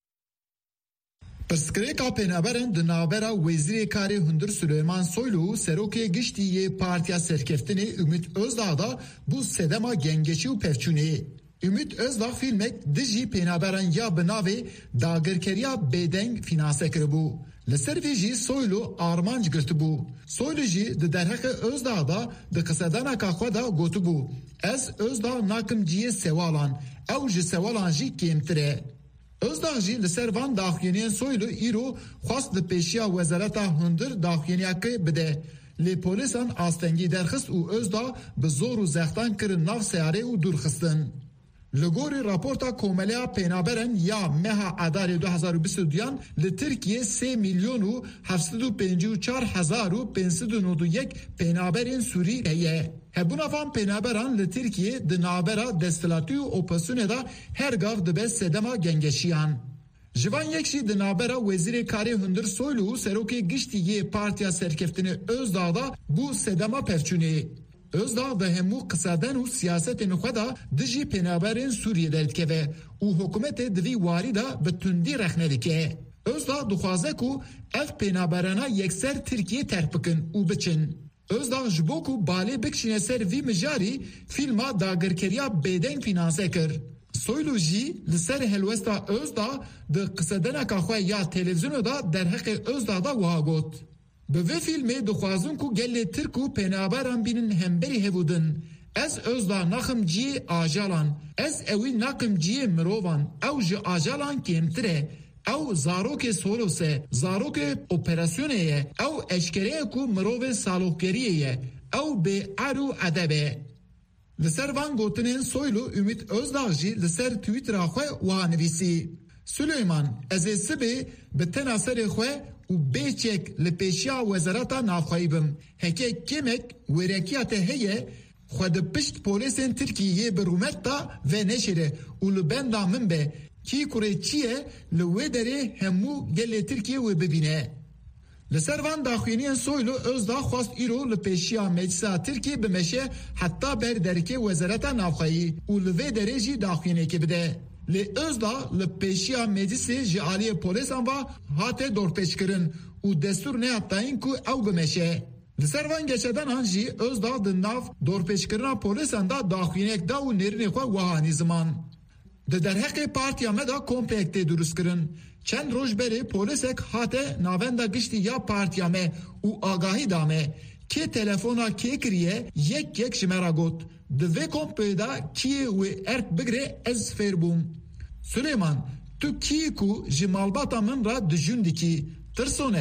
پرسکریکا پنابران د نوبرا وزیر کار هندر سلیمان سویلو سروکی گشتی پارتیا سرکفتنی ümit Özdağ'da bu sedema gengeçi u pevçuni. Ümit Özdağ filmek dici penaberan ya binavi dagirkeriya bedeng finanse kiribu. Leserviji Soylu armanc girtibu. Soylu ji de derheke Özdağ'da de kısadana kakvada gotubu. Ez Özdağ nakımciye sevalan. Ev ji sevalan ji kemtire. Özdağ ji li ser van daxuyeniyen Soylu îro xwast li pêşiya Wezareta Hundir daxuyeniyekê bide. Lê polîsan astengî derxist û Özdağ bi zor û zextan kirin nav seyarê û dûrxistin. Li gorî raporta komeleya pênaberan ya meha Edarê du hezar û bîst û duyan li Tirkiye sê milyon û heft û pêncî û çar hezar û pênc sed û nod û yek pênaberên Sûrî heye. Hebûna van pênaberan li Tirkiye di navbera desthilatî û oposyonê da her gav dibe sedema gengeşiyan. Ji van yek jî di navbera Wezîrê Karê Hundir Soylu û serokê giştî yê Partiya Serkeftinê Özdağ'da bu sedema pevçûnê. Özdağ ve hemû qiseden û siyasetên xwe da dijî pênaberên Sûriyê derdikeve û hikûmetê divî warî da bi tundî rexne dike. Özdağ dixwaze ku ev pênaberana yekser Tirkiye terk bikin û biçin. Özdağ ji bo ku balê bikişîne ser vî mijarî fîlma dagirkeriya bêdeng finanse kir. Soylu jî li ser helwesta Özdağ di qisedeneka xwe ya televîzyonê da derheqê Özdağ'da wiha got. Bi vê fîlmê dixwazin ku gelê Tirk û pênaberan bînin hemberî hevûdin. Ez Özdağ naxim ciyê ajalan, ez ewî nakim ciyê mirovan, ew ji ajalan kêmtir e. Ew zarokê Soros e, zarokê operasyonê ye, ew eşkereye ku mirovê salokgeriyê ye, ew bê er û edeb e. Li ser van gotinên Soylu Ümit Özdağ jî li ser Twitter'a xwe wiha nivîsî. Süleyman, ez ê sibê bi tena serê xwe û bêçek li pêşiya Wezareta Navxweyî bim. Heke kemek wêrekiya te heye, xwe di pişt polîsên Tirkiyeyê bi rûmet da ve neşire û li benda min be. Ki kurê çi ye li wê derê hemû gelê Tirkiye wê bibîne. Li ser van daxuyeniyên Soylu Özdağ xwast îro li pêşiya Meclisa Tirkiye bimeşe heta ber derkê Wezareta Navxweyî û li vê derê jî daxuyenekê bide. Lê Özdağ li pêşiya Meclisê ji aliyê polîsan ve hate dorpêçkirin û destur nehatayîn ku ew bimeşe. Li ser van geçedanan jî Özdağ di nav dorpêçkirina polîsan da daxuyenek da û nêrînê xwe wiha anî ziman. Di derheqê partiya me da kompek tê durustkirin. Çend roj berê polîsek hate navenda giştî ya partiya me û agahî da me. Kê telefona kê kiriye yek yek ji me ra got. Di vê kompê da kiyê wê erk bigire ez fêr bûm. Süleyman, tu kiyê ku ji malbata min ra dijûn dikî, tirsonek,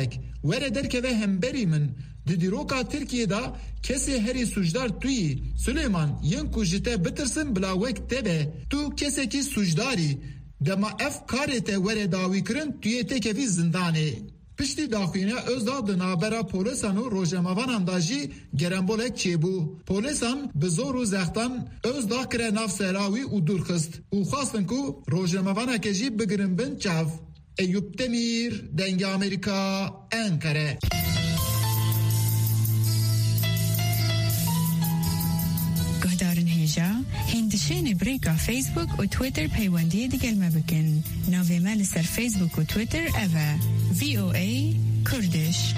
وره درکه همبری من دی دیروکا ترکیه دا کسی هری سوجدار توی سلیمان ین کجته بترسن بلا وک تبه تو کسی کی سوجداری دما اف کارته وره داوی کرن توی تکوی زندانه پشتی داخوینه ازدا دنابرا پولیسان و روژموان انداجی گرنبولک چی بو. پولیسان به زور و زختان ازدا کره ناف سراوی و دورخست و خواستن که روژموان کجی بگرن بن چاو. ایوب تمیر دنگ امریکا انکره. گهدارن هیجا هندشین بریکا فیسبوک و تویتر پیوندی دیگل مبکن. ناوی مال سر فیسبوک و تویتر اوه وی او ای کردش.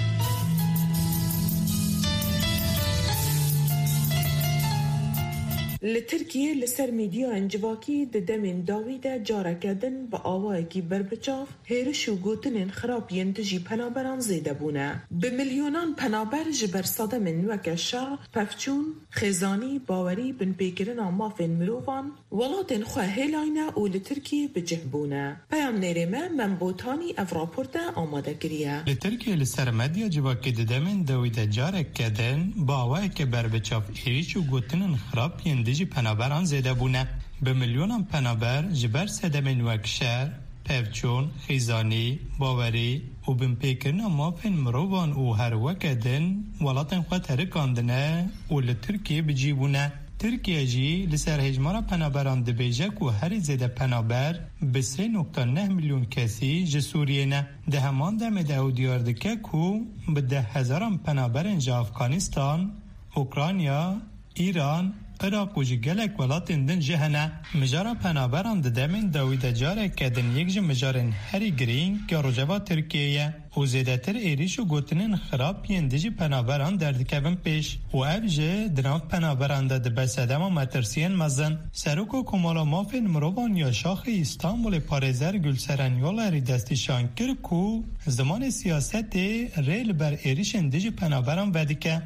لترکیه لسر میدیا انجواکی ددمین داویده جاره کردن با آوائه کی بربچاف هیرش و گوتنین خراب یندجی پنابران زیده بونه. به میلیونان پنابر جبر صدمن وکه شر، پفچون، خزانی، باوری بن پیکرن آمافین مروفان ولاتن خواه هیلاینه و لترکیه بجه بونه. پیام نیرمه من بوتانی اف راپورته آماده کریه. لترکیه لسر میدیا جواکی ددمین داویده جاره کردن با آوائه کی بربچاف هیرش و گوتنین خراب یندجی پنابران زیده بونه. به میلیونان پنابر جبر صدمن وکشر، پفچون، خیزانی، باوری و بن پیکرن مافن مروان و هر وکدن ولاتن خواه ترکاندنه و لترکیه بجیبونه. ترکیه جی لسر هجمارا پنابران دبیجک و هر زیده پنابر به سه نکته نه میلیون کسی جسوریه نه. ده همان دم ده او دیاردکه کو به ده هزاران پنابرن جا افغانستان، اوکراینیا، ایران، عراق و جگلک ولاتن دن جهنه. مجارا پنابران ددمین داویده جاره کدن یک جه مجارن هری گرین که رجبا ترکیه و زیده تر ایریش و گوتنین خراب یندجی پنابران دردکبن پیش و او جه دناف پنابران ده بسدم و مترسین مزن. سروک و کمالا مافین مروان یا شاخ استانبول پارزر گلسرن یولاری دستیشان کر کو زمان سیاست ریل بر ایریش اندجی پنابران ودکه.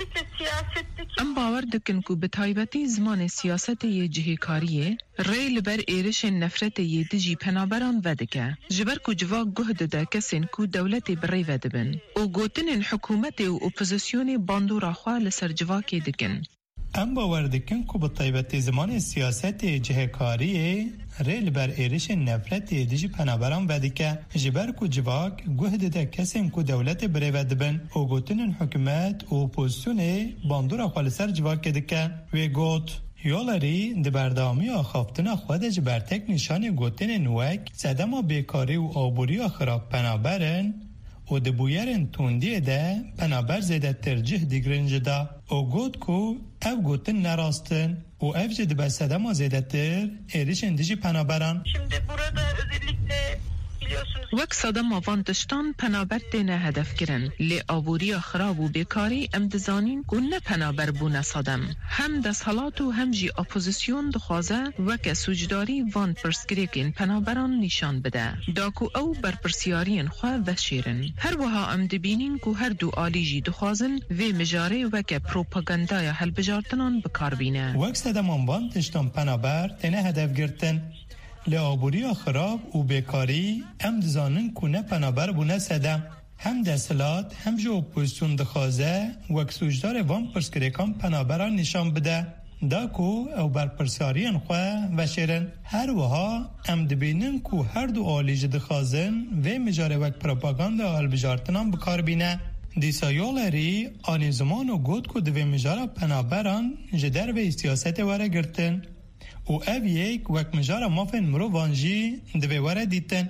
ام باور دکن کو به تایبتی زمان سیاست یه جهیکاریه ریل بر ایرش نفرت یه دجی پنابران ودکه. جبر کو جوا گهد ده کسین کو دولت بری ودبن و گوتن حکومت و اپوزیسیون باندورا خواه لسر جوا که دکن. ام باور دکن کو به تایبتی زمان سیاست جهیکاریه ریل بر ایرش نفرت یه دجی پنابران ودکه. جبر کو جوا گهد ده کسین کو دولت بری ودبن و گوتن حکومت و اپوزیسیون باندورا خواه لسر جوا که دکه. و گوت یولاری ده بردامی آخافتن خودش برتک نشان گوتن نوک زدم و بیکاری و آبوری خراب پنابرن و ده بویرن توندی ده پنابر زیده ترجیح دیگرنج ده و گوت کو او گوتن نراستن و او جده بسدم و زیده تر ایریش اندیجی پنابرن. Şimdi burada özellikle وک صدم آواندشتان پنابر دینه هدف کرن لی آبوری خراب و بیکاری ام دزانین گون نه پنابر بونه صدم هم دست حالات و هم جی اپوزیسیون دخوازه وک سوجداری وان پرسکریکین پنابران نشان بده داکو او بر پرسیارین خواه و شیرن هر وها ام دبینین که هر دو آلی جی دخوازن و مجاره وک پروپاگندای هل بجارتنان بکار بینه. وک صدم آواندشتان پنابر دینه هدف گرتن لعابوری خراب و بیکاری ام دزانن کنه پنابر بونه سده هم دستلات هم جو اپوزیسیون دخوازه وک سوجدار وان پرسکریکان پنابران نشان بده داکو او بر پرسیارین خواه و شیرن هر وها ام دبینن کو هر دو آلیج دخوازن و مجاره وک پروپاگاندا آل بجارتنان بکار بینه. دیسا یولاری آنی زمان و گود کو دوی مجاره پنابران جدر و سیاست واره گرتن و او یک وک مجاره مافن مرو وانجی دوی واره دیتن.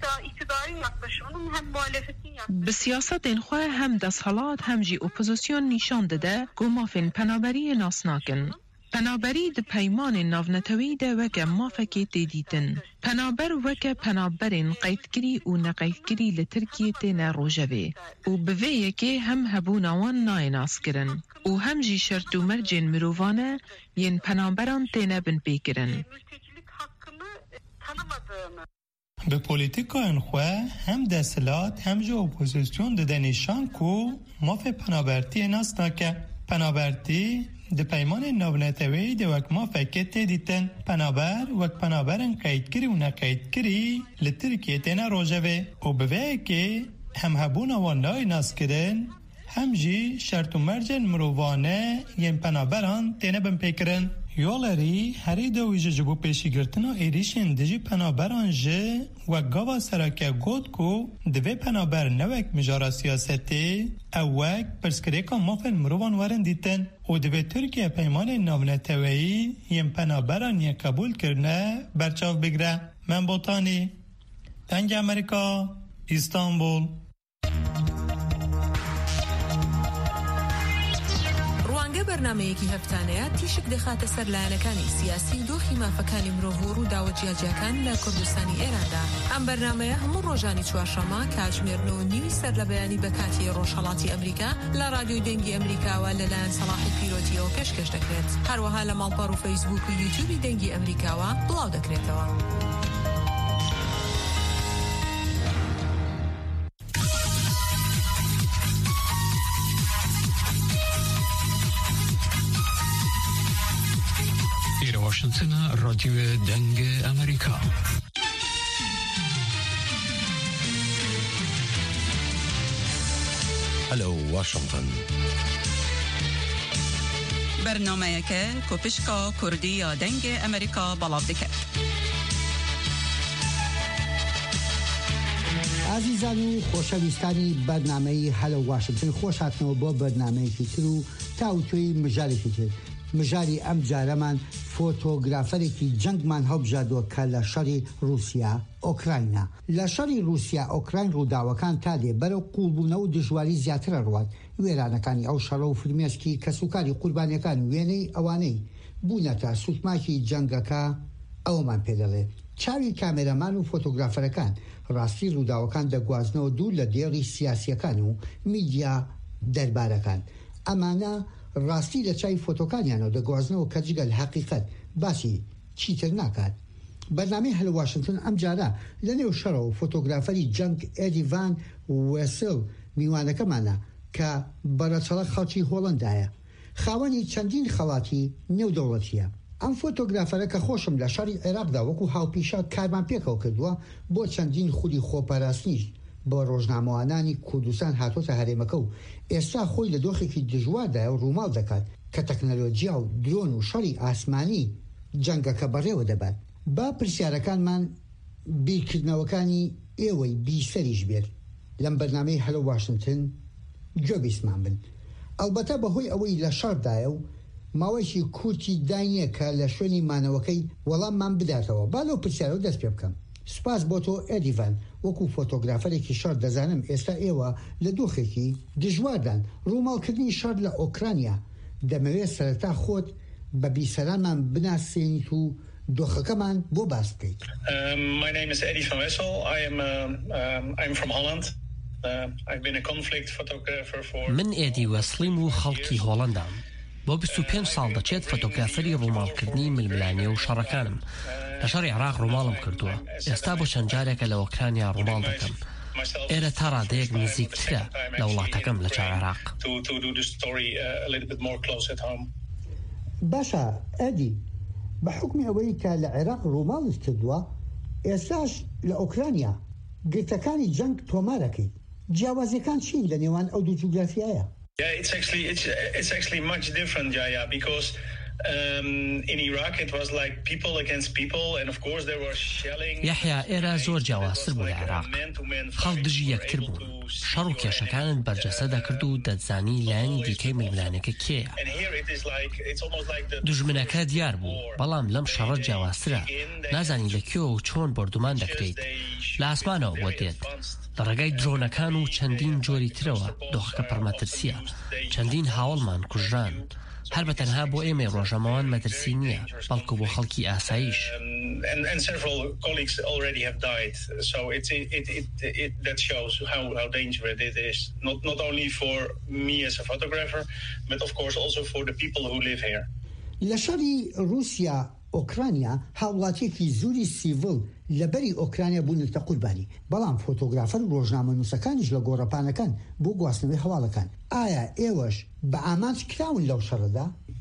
به سیاست این خواه هم دست حالات هم جی اپوزیسیون نشان داده گو مافن پنابری ناسناکن. پنابری ده پیمان ناونتوی ده وکه مافکی تیدیتن. پنابر وکه پنابرین قیدگری و نقیدگری لترکیه تینه روژوه و بوه یکی هم هبونوان نایناس کرن و هم جی شرط و مرجین مرووانه ین پنابران تینه بن پیکرن. به پولیتیکا انخواه هم دستلات هم جو اپوزیسیون ده نشان کو ماف پنابرتی ناسناکه. پنابرتی ده پیمان ناونتوی ده وک ما فکت دیتن پنابر وک پنابرن قید کری و نقید کری لترکیه تینا روژوه و بوه که هم هبونا و نای ناس کرن هم جی شرط و مرجن مروانه یم پنابران تینه بم پیکرن یولری هری دویجه جبو پیشی گرتنا ایریشن دیجی پنابران جه و گاوا سراکه گود کو دوی پنابر نوک مجارا سیاستی اوک پرسکریکا مافن مروان ورن دیتن و دوی ترکیه پیمان نامنتوی یم پنابران یه قبول کرنه برچاو بگره. من بوتانی دنگ امریکا استانبول. بەرنامەیەکی هەفتانەیە تیشک دەخاتە سەر لایەنەکانی سیاسی دۆخی مافەکانی مرۆڤ و ڕووداوە جیاجیەکان لە کوردستانی ئێراندا. ئەم بەرنامەیە هەموو ڕۆژانی چوارشەممە کاتژمێرنەوە نیوی سەر لە بەیانی بە کاتی ڕۆژهەڵاتی ئەمریکا لە رادیۆی دەنگی ئەمریکاوە لەلایەن سەلاحی پیرۆتیەوە پێشکەش دەکرێت. هەروەها لە ماڵپەڕ و فەیسبوک و یوتیوبی دەنگی ئەمریکاوە بڵاو دەکرێتەوە. واشنطن رادیو دنگ امریکا. هلو واشنطن. برنامه که کوپشکا کردی یا دنگ امریکا بلاب دکه. عزیزانی خوشویستانی برنامه هلو واشنطن خوش هاتنەوە بۆ بەرنامەیەکی تر و تاوتوی مژارێکی تر. مژاری ئەم جارەمان فۆتۆگرافەرێکی جەنگمان هەڵبژاردووە کە لە شەڕی رووسیا ئۆکراینە. لە شەڕی رووسیا ئۆکراین ڕووداوەکان تا دێ بەرەو قوڵبوونەوە و دژواری زیاترە ڕوات. وێرانەکانی ئەو شەڕە و فرمێسکی کە سوکاری قوربانیەکان وێنەی ئەوانەی بوونەتە سوتماکی جەنگەکە ئەومان پێدەڵێ. چاوی کامێرەمان و فۆتۆگرافەرەکان ڕاستی ڕووداوەکان دەگوازنەوە دوور لە دێڕی سیاسیەکان و میدیا دەربارەکان. ئەمانە ڕاستی لە چای فۆتۆکانیانەوە دەگوازنەوە کە جگەل حەقیقەت باسی چیتر ناکات. بەرنامەی هەلو واشنطن ئەم جارە لە نێو شەڕە و فۆتۆگرافەری جەنگ ئێدی ڤان وێسل میوانەکەمانە کە بەرەچەڵە خەڵکی هۆڵەندایە. خاوەنی چەندین خەڵاتی نێودەوڵەتیە. ئەم فۆتۆگرافەرە کە خۆشم لە شەڕی عێراقدا وەکو هاوپیشە کارمان پێکەوە کردووە بۆ چەندین خودی خۆپاراستنیش بۆ ڕۆژنامەوانانی کوردستان هاتۆتە هەرێمەکە و ئێستا خۆی لە دۆخێکی دژواردایە و ڕووماڵ دەکات کە تەکنەلۆجیا و درۆن و شەڕی ئاسمانی جەنگەکە بەڕێوە دەبات. با پرسیارەکانمان بیرکردنەوەکانی ئێوەی بیسەریش بێت لەم بەرنامەی هەلو واشنطن گوێبیستمان بن. ئەلبەتە بەهۆی ئەوەی لە شەڕدایە و ماوەیەکی کورتی داینیە کە لە شوێنی مانەوەکەی وەڵاممان بداتەوە. با لەو پرسیارەوە دەست پێ بکەم. سپاس بۆ تۆ ئێدیڤان وەکو فۆتۆگرافەرێکی شەڕ دەزانم ئێستا ئێوە لە دۆخێکی دژواردان ڕووماڵکردنی شەڕ لە ئۆکرانیا دەمەوێت سەرەتا خۆت بە بیسەرانمان بناسێنیت و دۆخەکەمان بۆ باس بکەیت. My name is Eddie van Wessel. I am uh, I'm from Holland. Uh, I've been a conflict photographer for من ئێدی وەسڵیم و خەڵکی هۆڵەندام. بۆ بیست و پێنج ساڵ دەچێت فۆتۆگرافەری ڕووماڵکردنی ململانیە و شەڕەکانم. لە شەڕی عێراق ڕووماڵم کردووە. ئێستا بۆ چەند جارێکە لە ئۆکرانیا ڕووماڵ دەکەم. ئێرە تا ڕادەیەک نزیکترە لە وڵاتەکەم لە چاو عێراق. باشە ئەدی بە حکمی ئەوەی کە لە عێراق ڕووماڵت کردووە ئێستاش لە ئۆکرانیا گرتەکانی جەنگ تۆمارەکەی. جیاوازیەکان چین لە نێوان ئەو دوو جوگرافیایە؟ Yeah, it's actually it's it's actually much different, Jaya, because um, in Iraq it was like people against people, and of course there was shelling. يحيى ئێرە زۆر جیاوازتر بوو لە عێراق. خەڵک دژی یەکتر بوون. شەڕ و کێشەکانت بەرجەسەدا کرد و دەتزانی لایەنی دیکەی ململانەکە کێیە. دوژمنەکە دیار بوو، بەڵام لەم شەڕە جیاوازترە. نازانی لەکوێوە و چۆن بردومان دەکرێت. لە ئاسمانەوە بۆ دێت. لە ڕێگای درۆنەکان و چەندین جۆری ترەوە دۆخەکە پڕمەترسیە. چەندین هاوڵمان کوژران. هەر بە تەنها بۆ ئێمە ڕۆژەمەوان مەترسی نییە، بەڵکو بۆ خەڵکی ئاسایش. And, and several colleagues already have died, so it it it, it that shows how how dangerous it is. Not not only for me as a photographer, but of course also for the people who live here. لەشەڕی رووسیا ئۆکرانیا هاوڵاتیەکی زوری سیڤڵ لەبەری ئۆکرانیا بوونەتە قوربانی. بەڵام فۆتۆگرافەر و ڕۆژنامە نووسەکانیش لە گۆڕەپانەکان بۆ گواستنەوەی هەواڵەکان. ئایا ئێوەش بە ئامانج کراون لەو شەڕەدا؟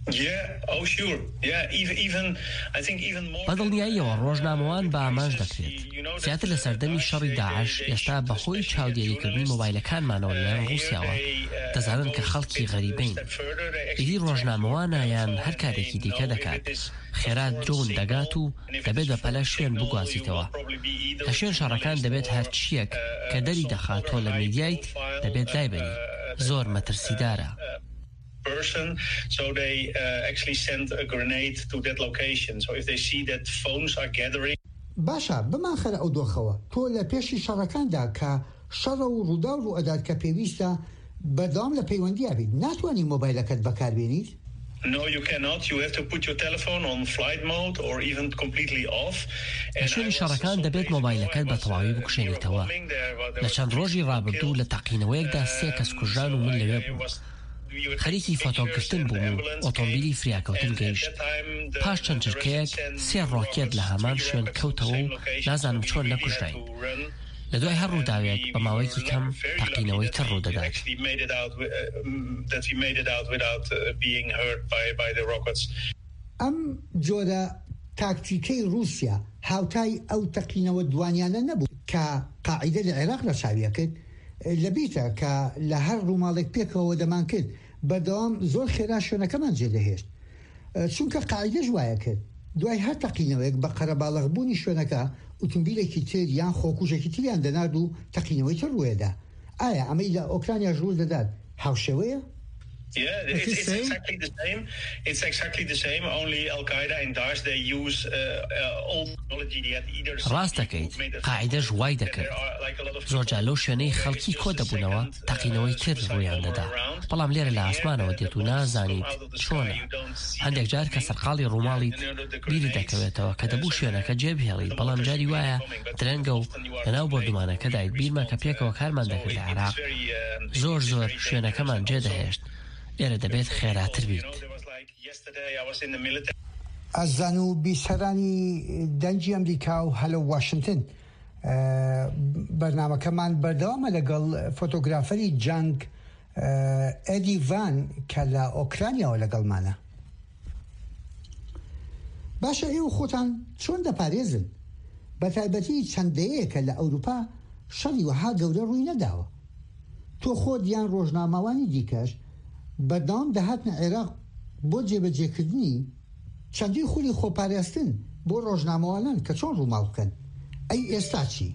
بەدڵنیاییەوە ڕۆژنامەوان بە ئامانج دەکرێت زیاتر لە سەردەمی شەڕی داعش ئێستا بەخۆی چاودێریکردنی مۆبایلەکانمانەوە لەلایەن ڕووسیاوە دەزانن کە خەڵکی غەریبین ئیدی ڕۆژنامەوانە یان هەر کارێکی دیکە دەکات خێرا درۆن دەگات و دەبێت بە پەلە شوێن بگوازیتەوە لە شوێن شەڕەکان دەبێت هەرچیەک کە دەری دەخاتۆ لە میدیایت دەبێت لایبەری زۆر مەترسیدارە person, so they uh, actually send a grenade to that location. So if they see that phones are gathering. باشە بمان خەرە ئەو دۆخەوە تۆ لە پێشی شەڕەکاندا کە شەڕە و ڕوودا و ڕوئەدات کە پێویستە بەردەوام لە پەیوەندیە بێت ناتوانانی مۆبایلەکەت بەکاربێنیت؟ No, you cannot. You have to put your telephone on flight mode or even completely off. لە شوێنی شەڕەکان دەبێت مۆبایلەکەت بە تەواوی بکوشێنیتەوە لە چەند ڕۆژی ڕابردوو لە تەقینەوەیەکدا سێ کەس کوژان و من لەوێ بووم خەریکی فۆتۆگرتن بووم و ئۆتۆمبیلی فریاکەوتن گەیشت پاش چەند چرکەیەک سێ ڕۆکێت لە هەمان شوێن کەوتەوە و نازانم چۆن نەکوژراین لە دوای هەر ڕووداوێک بە ماوەیەکی کەم تەقینەوەی تر ڕوودەدات ئەم جۆرە تاکتیکەی رووسیا هاوتای ئەو تەقینەوە دوانیانە نەبوو کە قاعیدە لە عێراق لە چاویەکرد لەبیتە کە لە هەر ڕووماڵێک پێکەوە دەمان کرد بەردەوام زۆر خێرا شوێنەکەمان جێدەهێشت چونکە قاعیدەش وایە کرد دوای هەر تەقینەوەیەک بە قەرەباڵغبوونی شوێنەکە ئۆتۆمبیلێکی تر یان خۆکوژێکی تریان دەنارد و تەقینەوەی تر ڕوێدا ئایا ئەمەی لە ئۆکرانیا ژوور دەدات هاوشێوەیە؟ Yeah, it's, it's exactly the same. It's exactly the same. Only Al Qaeda and Daesh they use uh, uh, old technology that either. ڕاست دەکەیت قاعدەش وای دەکرد زۆرجار لەو شوێنەی خەڵکی کۆ دەبوونەوە تەقینەوەی تر ڕوویان دەدا بەڵام لێرە لە ئاسمانەوە دێت و نازانیت چۆنە هەندێک جار کە سەرقاڵی ڕووماڵیت بیری دەکەوێتەوە کە دەبوو شوێنەکە جێبهێڵیت بەڵام جاری وایە درەنگە و لەناو بردومانەکەدایت بیرمە کە پێکەوە کارمان دەکرد لە عێراق زۆر زۆر شوێنەکەمان جێدەهێشت ئێرە دەبێت خێراتر بیت ئەزان و بیسەرانی دەنجی ئەمریکا و هەلە واشنگتن بەرنامەکەمان بەردەوامە لەگەڵ فۆتۆگرافەری جەنگ ئەدی ڤان کە لە ئۆکرانیاوە لەگەڵمانە باشە ئێوە خۆتان چۆن دەپارێزن بە تایبەتی چەندەیەکە لە ئەوروپا شەڕی وەها گەورە ڕووی نەداوە تۆ خۆت یان ڕۆژنامەوانی دیکەش بەردەوام دەهاتنە عێراق بۆ جێبەجێکردنی چەندی خولی خۆپاراستن بۆ ڕۆژنامەوانان کە چۆن ڕووماڵ بکەن ئەی ئێستا چی؟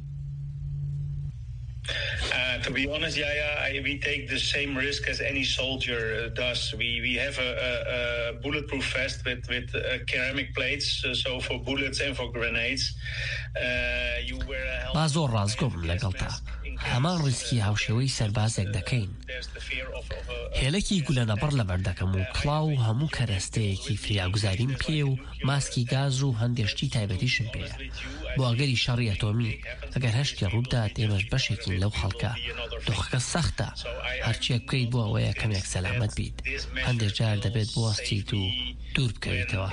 Uh, to be honest, yeah, yeah, I, we take the same risk as any soldier uh, does. We we have a, a, a bulletproof vest with with uh, ceramic plates, uh, so for bullets and for grenades. Uh, you wear a helmet. با زۆر ڕازگۆم لەگەڵتا هەمان ڕیسکی هاوشێوەی سەربازێک دەکەین هێلەکی گولەنەبڕ لەبەر دەکەم و کڵاو و هەموو کەرەستەیەکی فریاگوزاریم پێ و ماسکی گاز و هەندێشتی تایبەتیشم پێە بۆ ئەگەری شەڕی ئەتۆمی ئەگەر هەشتی ڕوودات ئێمەش بەشێکین لەو خەڵکە دۆخەکە سەختە هەرچیەک بکەیت بۆ ئەوەیە کەمێک سەلامەت بیت هەندێک جار دەبێت بوەستیت و دوور بکەویتەوە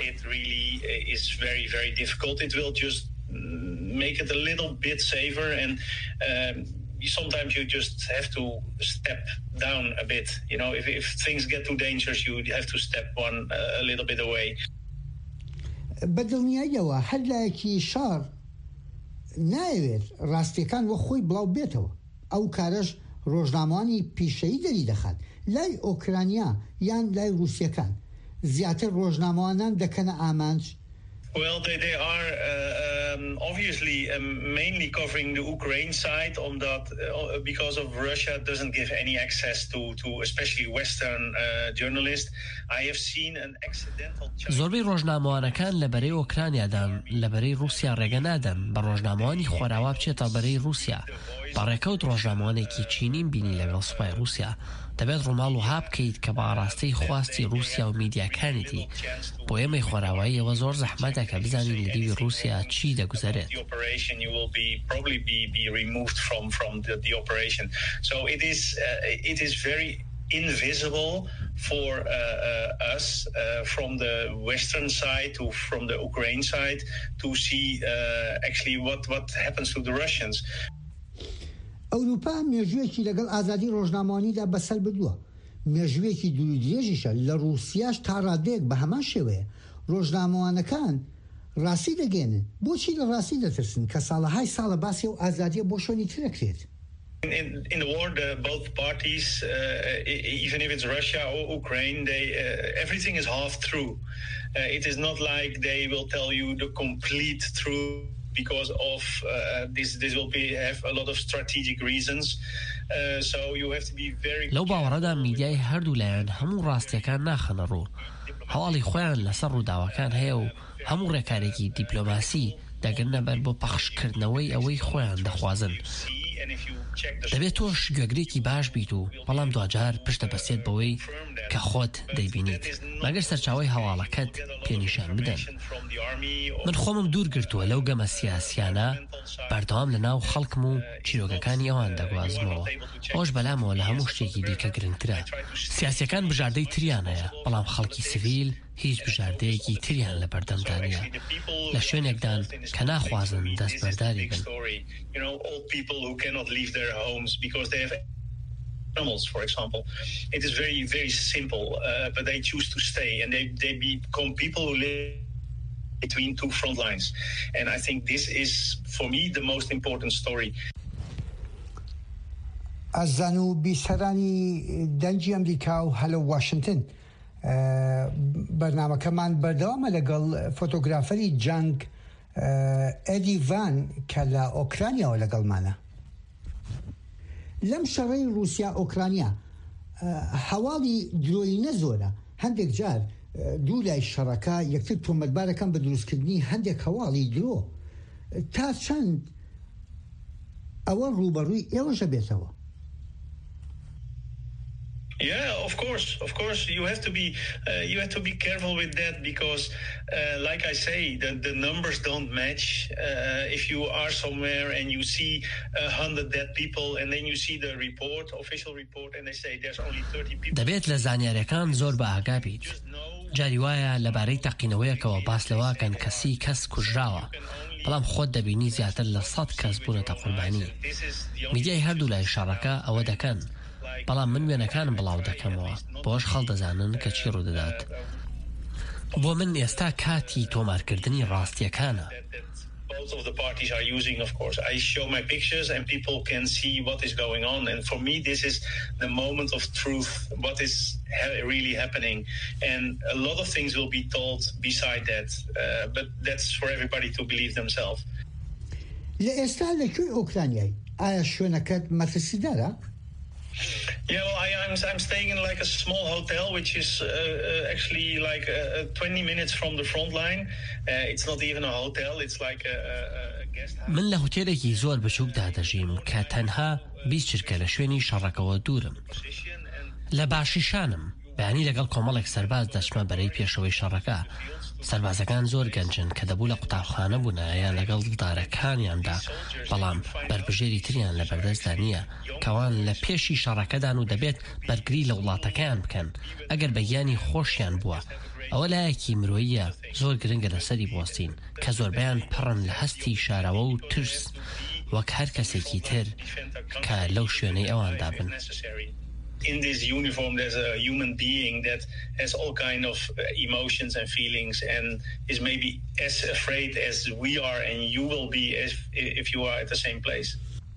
make it a little bit safer and um, sometimes you just have to step down a bit, you know, if, if things get too dangerous you have to step one uh, a little bit away. بەدڵنیاییەوە هەر لایەکی شار نایەوێت ڕاستیەکان وە خۆی بڵاو بێتەوە ئەو کارەش ڕۆژنامەوانی پیشەیی دەری دەخات لای ئۆکرانیا یان لای رووسیەکان زیاتر ڕۆژنامەوانان دەکەنە ئامانج. Well, they, they are uh, um, obviously um, mainly covering the Ukraine side on that uh, because of Russia doesn't give any access to, to especially Western uh, journalists. I have seen an accidental... زۆربەی ڕۆژنامەوانەکان لەبەرەی ئۆکرانیادان لەبەرەی رووسیا ڕێگە نادەن بە ڕۆژنامەوانی خۆراوا بچێتە بەرەی رووسیا بەڕێکەوت ڕۆژنامەوانێکی چینیم بینی لەگەڵ سوپای رووسیا دەبێت ڕووماڵ و ها بکەیت کە بە ئاڕاستەی خواستی رووسیا و میدیاکانیتی بۆ ئێمەی خۆراوایی ئەوە زۆر زەحمەتە کە بزانین لە دیوی رووسیا چی دەگوزارێت. Invisible for uh, uh, us uh, from the Western side to from the Ukraine side to see uh, actually what what happens to the Russians. ئەوروپا مێژوویەکی لەگەڵ ئازادی ڕۆژنامەوانیدا بەسەر بردووە مێژوویەکی دوور درێژیشە لە رووسیاش تا ڕادەیەک بە هەمان شێوەیە ڕۆژنامەوانەکان ڕاستی دەگەێنن بۆچی لە ڕاستی دەترسن کە ساڵەهای ساڵە باسی و ئازادیە بۆ شۆنی ترەکرێت In, in the war, the, both parties, uh, even if it's Russia or Ukraine, they uh, everything is half true. Uh, it is not like they will tell you the complete truth because of uh, this. This will be have a lot of strategic reasons. Uh, so you have to be very. لو باوەڕەدا میدیای هەردوو لایەن هەموو ڕاستیەکان ناخەنە ڕوو هەواڵی خۆیان لەسەر ڕووداوەکان هەیە و هەموو ڕێکارێکی دیپلۆماسی دەگرنە بەر بۆ پەخشکردنەوەی ئەوەی خۆیان دەخوازن. دەبێت تۆش گوێگرێکی باش بیت و بەڵام دوجار پشتە بەسێت بەوەی کە خۆت دەیبینیت مەگەر سەرچاوی هەواڵەکەت پێنیشان بدەن. من خۆمم دوور گرتووە لەو گەمە سیاسیانە بەردەوام لە ناو خەڵکم و چیرۆکەکانی ئەوان دەگوازمەوە ئەوش بەلامەوە لە هەموو شتێکی دیکە گرنگترە. سیاسیەکان بژاردەی تریان هەیە بەڵام خەڵکی سیڤیل هیچ بژاردەیەکی تریان لە بەردەمدانە لە شوێنێکدان کە ناخوازن دەست بەرداری بن. Animals, for example, it is very, very simple, uh, but they choose to stay and they, they become people who live between two front lines. And I think this is, for me, the most important story. ئەزان و بیسەرانی دەنگی ئەمریکا و هەلە واشنگتن بەرنامەکەمان بەردەوامە لەگەڵ فۆتۆگرافەری جەنگ ئەدی ڤان کە لە ئۆکرانیاوە لەگەڵمانە. لەم شەڕەی رووسیا ئۆکرانیا هەواڵی درۆی نەزۆرە هەندێک جار دوو لای شەڕەکە یەکتر تۆمەتبارەکان بە دروستکردنی هەندێک هەواڵی درۆ تا چەند ئەوە ڕوبەڕووی ئێوەشە بێتەوە. Yeah, of course, of course. You have to be uh, you have to be careful with that because, uh, like I say, the the numbers don't match. Uh, if you are somewhere and you see a hundred dead people, and then you see the report, official report, and they say there's only thirty people. دەبێت لە زانیاریەکان زۆر بە ئاگا بیت. جاری وایە لەبارەی تەقینەوەیەکەوە باس لەواکەن کەسی کەس کوژراوە بەڵام خۆت دەبینی زیاتر لە سەد کەس بوونەتە قوربانی. میدیای هەردوو لای شەڕەکە ئەوە دەکەن بەڵام من وێنەکانم بڵاو دەکەمەوە بۆش خەڵ دەزانن کە چی ڕوودەدات. بۆ من ئێستا کاتی تۆمارکردنی ڕاستیەکانە. Both of the parties are using, of course. I show my pictures and people can see what is going on. And for me, this is the moment of truth, what is ha- really happening. And a lot of things will be told beside that. Uh, but that's for everybody to believe themselves. لئێستا لەکوێ ئۆکرانیای ئایا شوێنەکەت مەترسیدارە؟ Yeah, well, I, I'm I'm staying in like a small hotel, which is uh, uh, actually like uh, twenty minutes from the front line. Uh, it's not even a hotel; it's like a, a guest house. من لە هۆتێلێکی زۆر بچووکدا دەژیم کە تەنها بیست چرکە لە شوێنی شەڕەکەوە دوورم. لە باشیشانم بەیانی لەگەڵ کۆمەڵێک سەرباز دەچمە بەرەی پێشەوەی شەڕەکە. سەربازەکان زۆر گەنجن کە دەبوو لە قوتابخانە بوونە یان لەگەڵ دارەکانیاندا بەڵام بربژێری تریان لە بەردەستدا نییە کەوان لە پێشی شەڕەکەدان و دەبێت بەرگری لە وڵاتەکەیان بکەن ئەگەر بەگیانی خۆشیان بووە. ئەوە لایەکی مرۆییە زۆر گرنگە لەسەری بوەستین کە زۆربیان پڕن لە هەستی شارەوە و ترس وەک هەر کەسێکی تر کە لەو شوێنەی ئەواندا بن. In this uniform, there's a human being that has all kind of emotions and feelings and is maybe as afraid as we are and you will be if, if you are at the same place.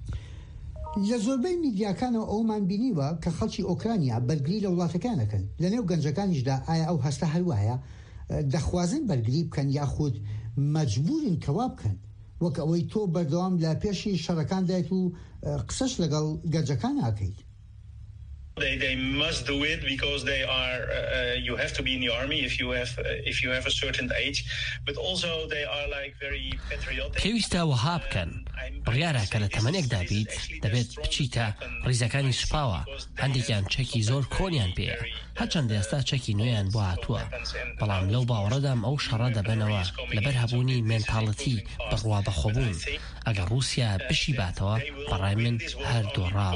لە زۆربەی میدیاکانەوە ئەومان بینیوە کە خەڵکی ئۆکرانیا بەرگری لە وڵاتەکانەکەن لە نێو گەنجەکانیشدا ئایا ئەو هەستە هەروایە دەخوازن بەرگری بکەن یاخود مەجبورن کەوا بکەن وەک ئەوەی تۆ بەردەوام لە پێشی شەڕەکان دایت و قسەش لەگەڵ گەنجەکان ئاکەیت. They they must do it because they are. Uh, you have to be in the army if you have uh, if you have a certain age, but also they are like very patriotic. پێویستە وەها بکەن بڕیارە کە لە تەمەنێکدا بیت دەبێت بچیتە ڕیزەکانی سوپاوە هەندێکیان چەکی زۆر کۆنیان پێەیە هەرچەند ئێستا چەکی نوێیان بۆ هاتووە بەڵام لەو باوەڕەدام ئەو شەڕە دەبنەوە لەبەر هەبوونی مێنتاڵەتی بڕوا بەخۆبوون ئەگەر رووسیا بشی باتەوە بەڕای من هەر دۆڕاوە.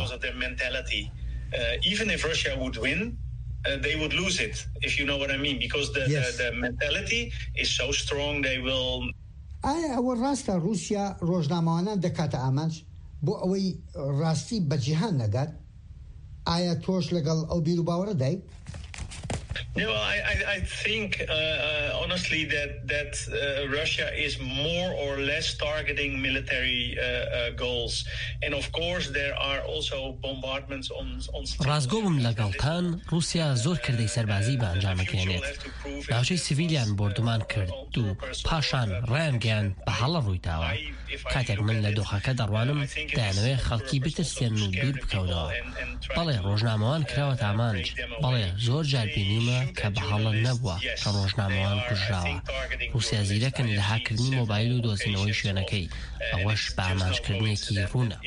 Uh, even if Russia would win, uh, they would lose it, if you know what I mean, because the, yes. the, the mentality is so strong, they will... ئایا ئەوە ڕاستە رووسیا ڕۆژنامەوانان دەکاتە ئامانج بۆ ئەوەی ڕاستی بە جیهان نەگات؟ ئایا تۆش لەگەڵ ئەو بیر و باوەڕە دای؟ Yeah, well, I, I, I think uh, uh, honestly that that uh, Russia is more or less targeting military uh, uh, goals, and of course there are also bombardments on on. ڕازگۆبم لەگەڵتان رووسیا زۆر کردەی سەربازی بە ئەنجامەکەێنێت ناوچەی سیڤیلیان بردومان کرد و پاشان ڕایانگەیان بە هەڵە ڕوویداوە کاتێک من لە دۆخەکە دەڕوانم دایانەوێ خەڵکی بترسێن و دوور بکەونەوە بەڵێ ڕۆژنامەوان کراوە ئامانج بەڵێ زۆر جار بینیمە کە بە هەڵە نەبووە کە ڕۆژنامەوان کوژراوە رووسیا زیرەکن لە هاکردنی مۆبایل و دۆزینەوەی شوێنەکەی ئەوەش بە ئامانجکردنێکی ڕوونە.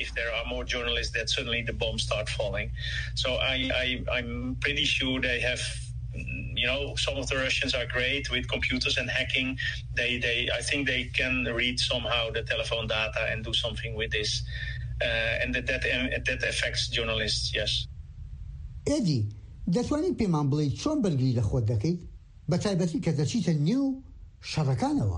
You know, some of the Russians are great with computers and hacking. They, they, I think they can read somehow the telephone data and do something with this, uh, and that that that affects journalists. Yes. Eddie, دەتوانین پێمان بڵێیت چۆن بەرگری لە خۆت دەکەیت بە تایبەتی کە دەچیتە نێو شەڕەکانەوە؟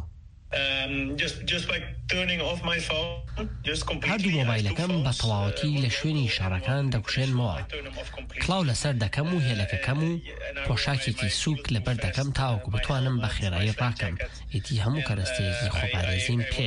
هەردوو مۆبایلەکەم بە تەواوەتی لە شوێنی شارەکان دەکوشێنمەوە کڵاو لەسەر دەکەم و هێلەکەکەم و پۆشاکێکی سووک لەبەر دەکەم تاوەکو بتوانم بە خێرایی ڕاکەم ئیتی هەموو کەرەستەیەکی خۆپارێزیم پێ.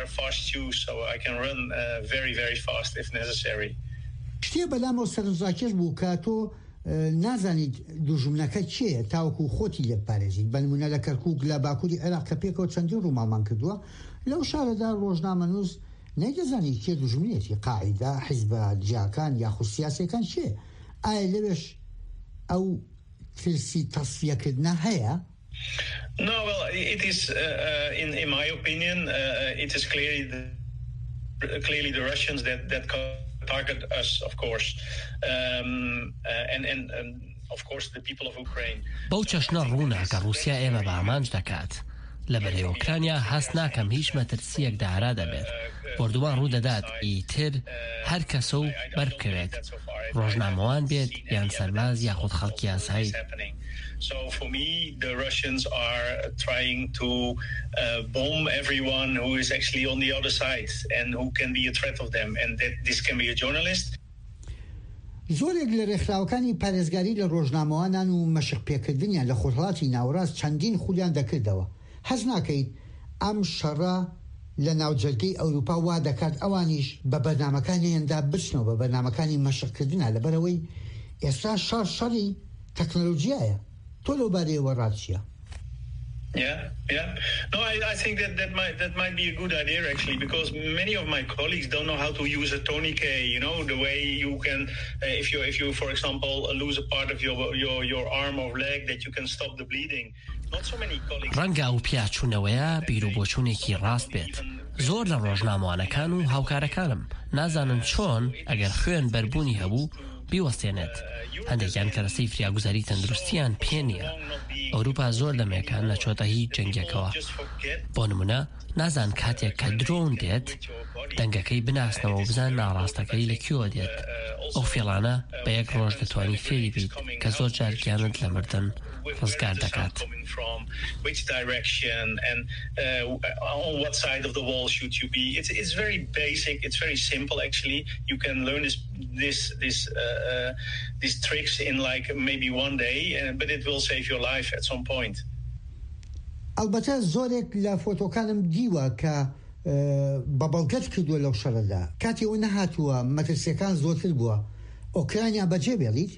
شتێ بەلامەوە سەرنجڕاکێش بوو کە تۆ نازانیت دوژمنەکە چییە تاوەکو خۆتی لێ بپارێزیت بە نمونە لە کەرکووک لە باکووری عێراق کە پێکەوە چەندین ڕووماڵمان کردووە لەو شارەدا ڕۆژنامەنووس نەیدەزانی کێ دوژمنێتی قاعیدا حیزبە جیاکان یاخود سیاسەکان چییە؟ ئایا لەوێش ئەو ترسی تەسفیەکردنە هەیە؟ No, well, it is, uh, uh, in, in my opinion, uh, it is clearly the, clearly the Russians that, that target us, of course, um, uh, and, and, and of course the people of Ukraine. بەو چەشنە ڕوونە کە رووسیا ئێمە بە ئامانج دەکات لە بەرەی ئۆکرانیا هەست ناکەم هیچ مەترسیەک داهرا دەبێت بردووان ڕوودەدات ئیتر هەر کەسە و بەربکەوێت ڕۆژنامەوان بێت یان سەرباز یاخود خەڵکی ئاسایی. So for me, the Russians are trying to uh, bomb everyone who is actually on the other side and who can be a threat of them, and that this can be a journalist. زۆرێک لە ڕێکخراوەکانی پارێزگاری لە ڕۆژنامەوانان و مەشق پێکردنیان لە خۆڵاتی ناوەڕاست چەندین خولیان دەکردەوە. حەز ناکەیت ئەم شەڕە لە ناوجەرگەی ئەوروپا وا دەکات ئەوانیش بە بەرنامەکانیاندا بچنەوە بە بەرنامەکانی مەشقکردنە لەبەرەوەی ئێستا شەڕ شەڕی تەکنۆلۆژیایە. تۆ لەو بارەیەوە ڕات چییە؟ Yeah, yeah. No, I, I think that that might that might be a good idea actually, because many of my colleagues don't know how to use a tourniquet. You know, the way you can, uh, if you if you for example lose a part of your your your arm or leg, that you can stop the bleeding. Not so many colleagues. ڕەنگە ئەو پیاچوونەوەیە بیرروبۆچوونێکی ڕاست بێت. زۆر لە ڕۆژنامەوانەکان و هاوکارەکانم نازانن چۆن ئەگەر خوێن بەربوونی هەبوو بیوەستێنێت. هەندێکیان کەرەسەی فریاگوزاری تەندروستیان پێ نییە. ئەوروپا زۆر لەمێکان نەچۆتە هیچ جەنگێکەوە. بۆ نمونە نازان کاتێک کە درۆن دێت دەنگەکەی بناسنەوە و بزان ناڕاستەکەی لەکوێوە دێت. ئەو فێڵانە بە یەک ڕۆژ دەتوانی فێری بیت کە زۆر جار گیانت لە مردن ڕزگار دەکات. Which direction and uh, on what side of the wall should you be? It's it's very basic. It's very simple actually. You can learn this this this uh, uh, these tricks in like maybe one day, uh, but it will save your life at some point. البته زۆرێک لە فۆتۆکانم دیوە کە بەبەڵگەت کردووە لەو شەڕەدا کاتی ئەو نەهاتووە مەترسیەکان زۆرتر بووە. ئۆکرانیا بەجێ بێڵیت؟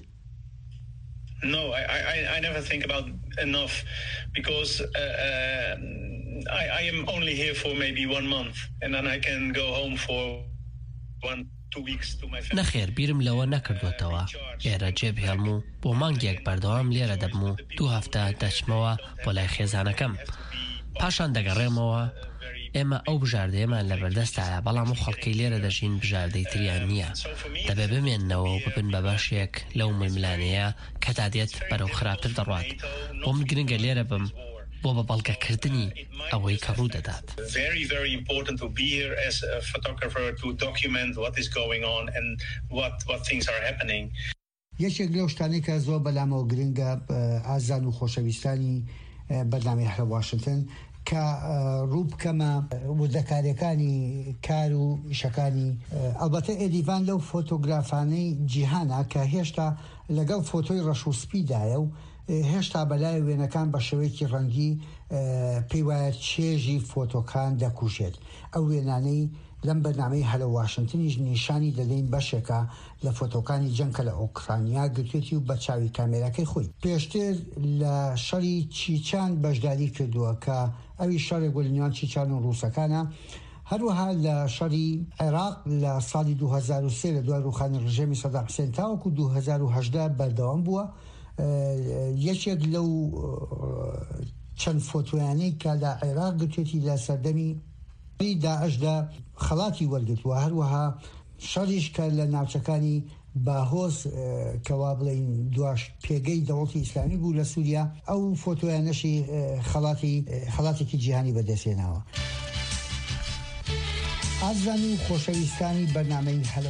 No, I, I, I never think about enough because uh, uh, I, I am only here for maybe one month and then I can go home for one, two weeks to my family. نەخێر بیرم لەوە نەکردوێتەوە. ئێرە جێبهێڵم و بۆ مانگێک بەردەوام لێرە دەبم و دوو هەفتە دەچمەوە بۆ لای خێزانەکەم. پاشان دەگەڕێمەوە. ئێمە ئەو بژاردەیەمان لەبەردەستایە بەڵام و خەڵکی لێرە دەژین بژاردەی تریان نییە. دەبێ بمێننەوە و ببن بە باشێک لەو ململانەیە کە تا دێت بەرەو خراپتر دەڕات. بۆ من گرنگە لێرە بم بۆ بە بەڵگەکردنی ئەوەی کە ڕوو دەدات. Very very important to be here as a photographer to document what is going on and what what things are happening. یەکێک لەو شتانەی کە زۆر بەلامەوە گرنگە ئازان و خۆشەویستانی بەرنامەی هەرە واشنگتن کە ڕوو بکەمە وردەکاریەکانی کار و شەکانی ئەلبەتە ئێدیڤان لەو فۆتۆگرافانەی جیهانە کە هێشتا لەگەڵ فۆتۆی ڕەشوسپیدایە و هێشتا بەلای وێنەکان بە شێوەیەکی ڕەنگی پێی وایە چێژی فۆتۆکان دەکوژێت. ئەو وێنانەی لەم بەرنامەی هەلە واشنگتنیش نیشانی دەدەین بەشێکە لە فۆتۆکانی جەنگکە لە ئۆکرانیا گرتوێتی و بە چاوی کامێرەکەی خۆی. پێشتر لە شەڕی چیچان بەشداری کردووە کە ئەوی شەڕێک بۆ لەنێوان چیچان و ڕووسەکانە، هەروەها لە شەڕی عێراق لە ساڵی دوو هەزار و سێ لە دوای ڕووخانی ڕژێمی سەدام حوسێن تاوەکو دوو هەزار و هەژدە بەردەوام بووە. یەکێک لەو چەند فۆتۆیانەی کە لە عێراق گرتوێتی لە سەردەمی داعشدا خەڵاتی وەرگرتووە، هەروەها شەڕیش کە لە ناوچەکانی باهۆز کەوا بڵین دواش پێگەی دەوڵەتی ئیسلامی بوو لە سووریا، ئەو فۆتۆیانەشی خەڵاتی خەڵاتێکی جیهانی بەدەستێناوە. ئازانی و خۆشەویستانی بەرنامەی هەلە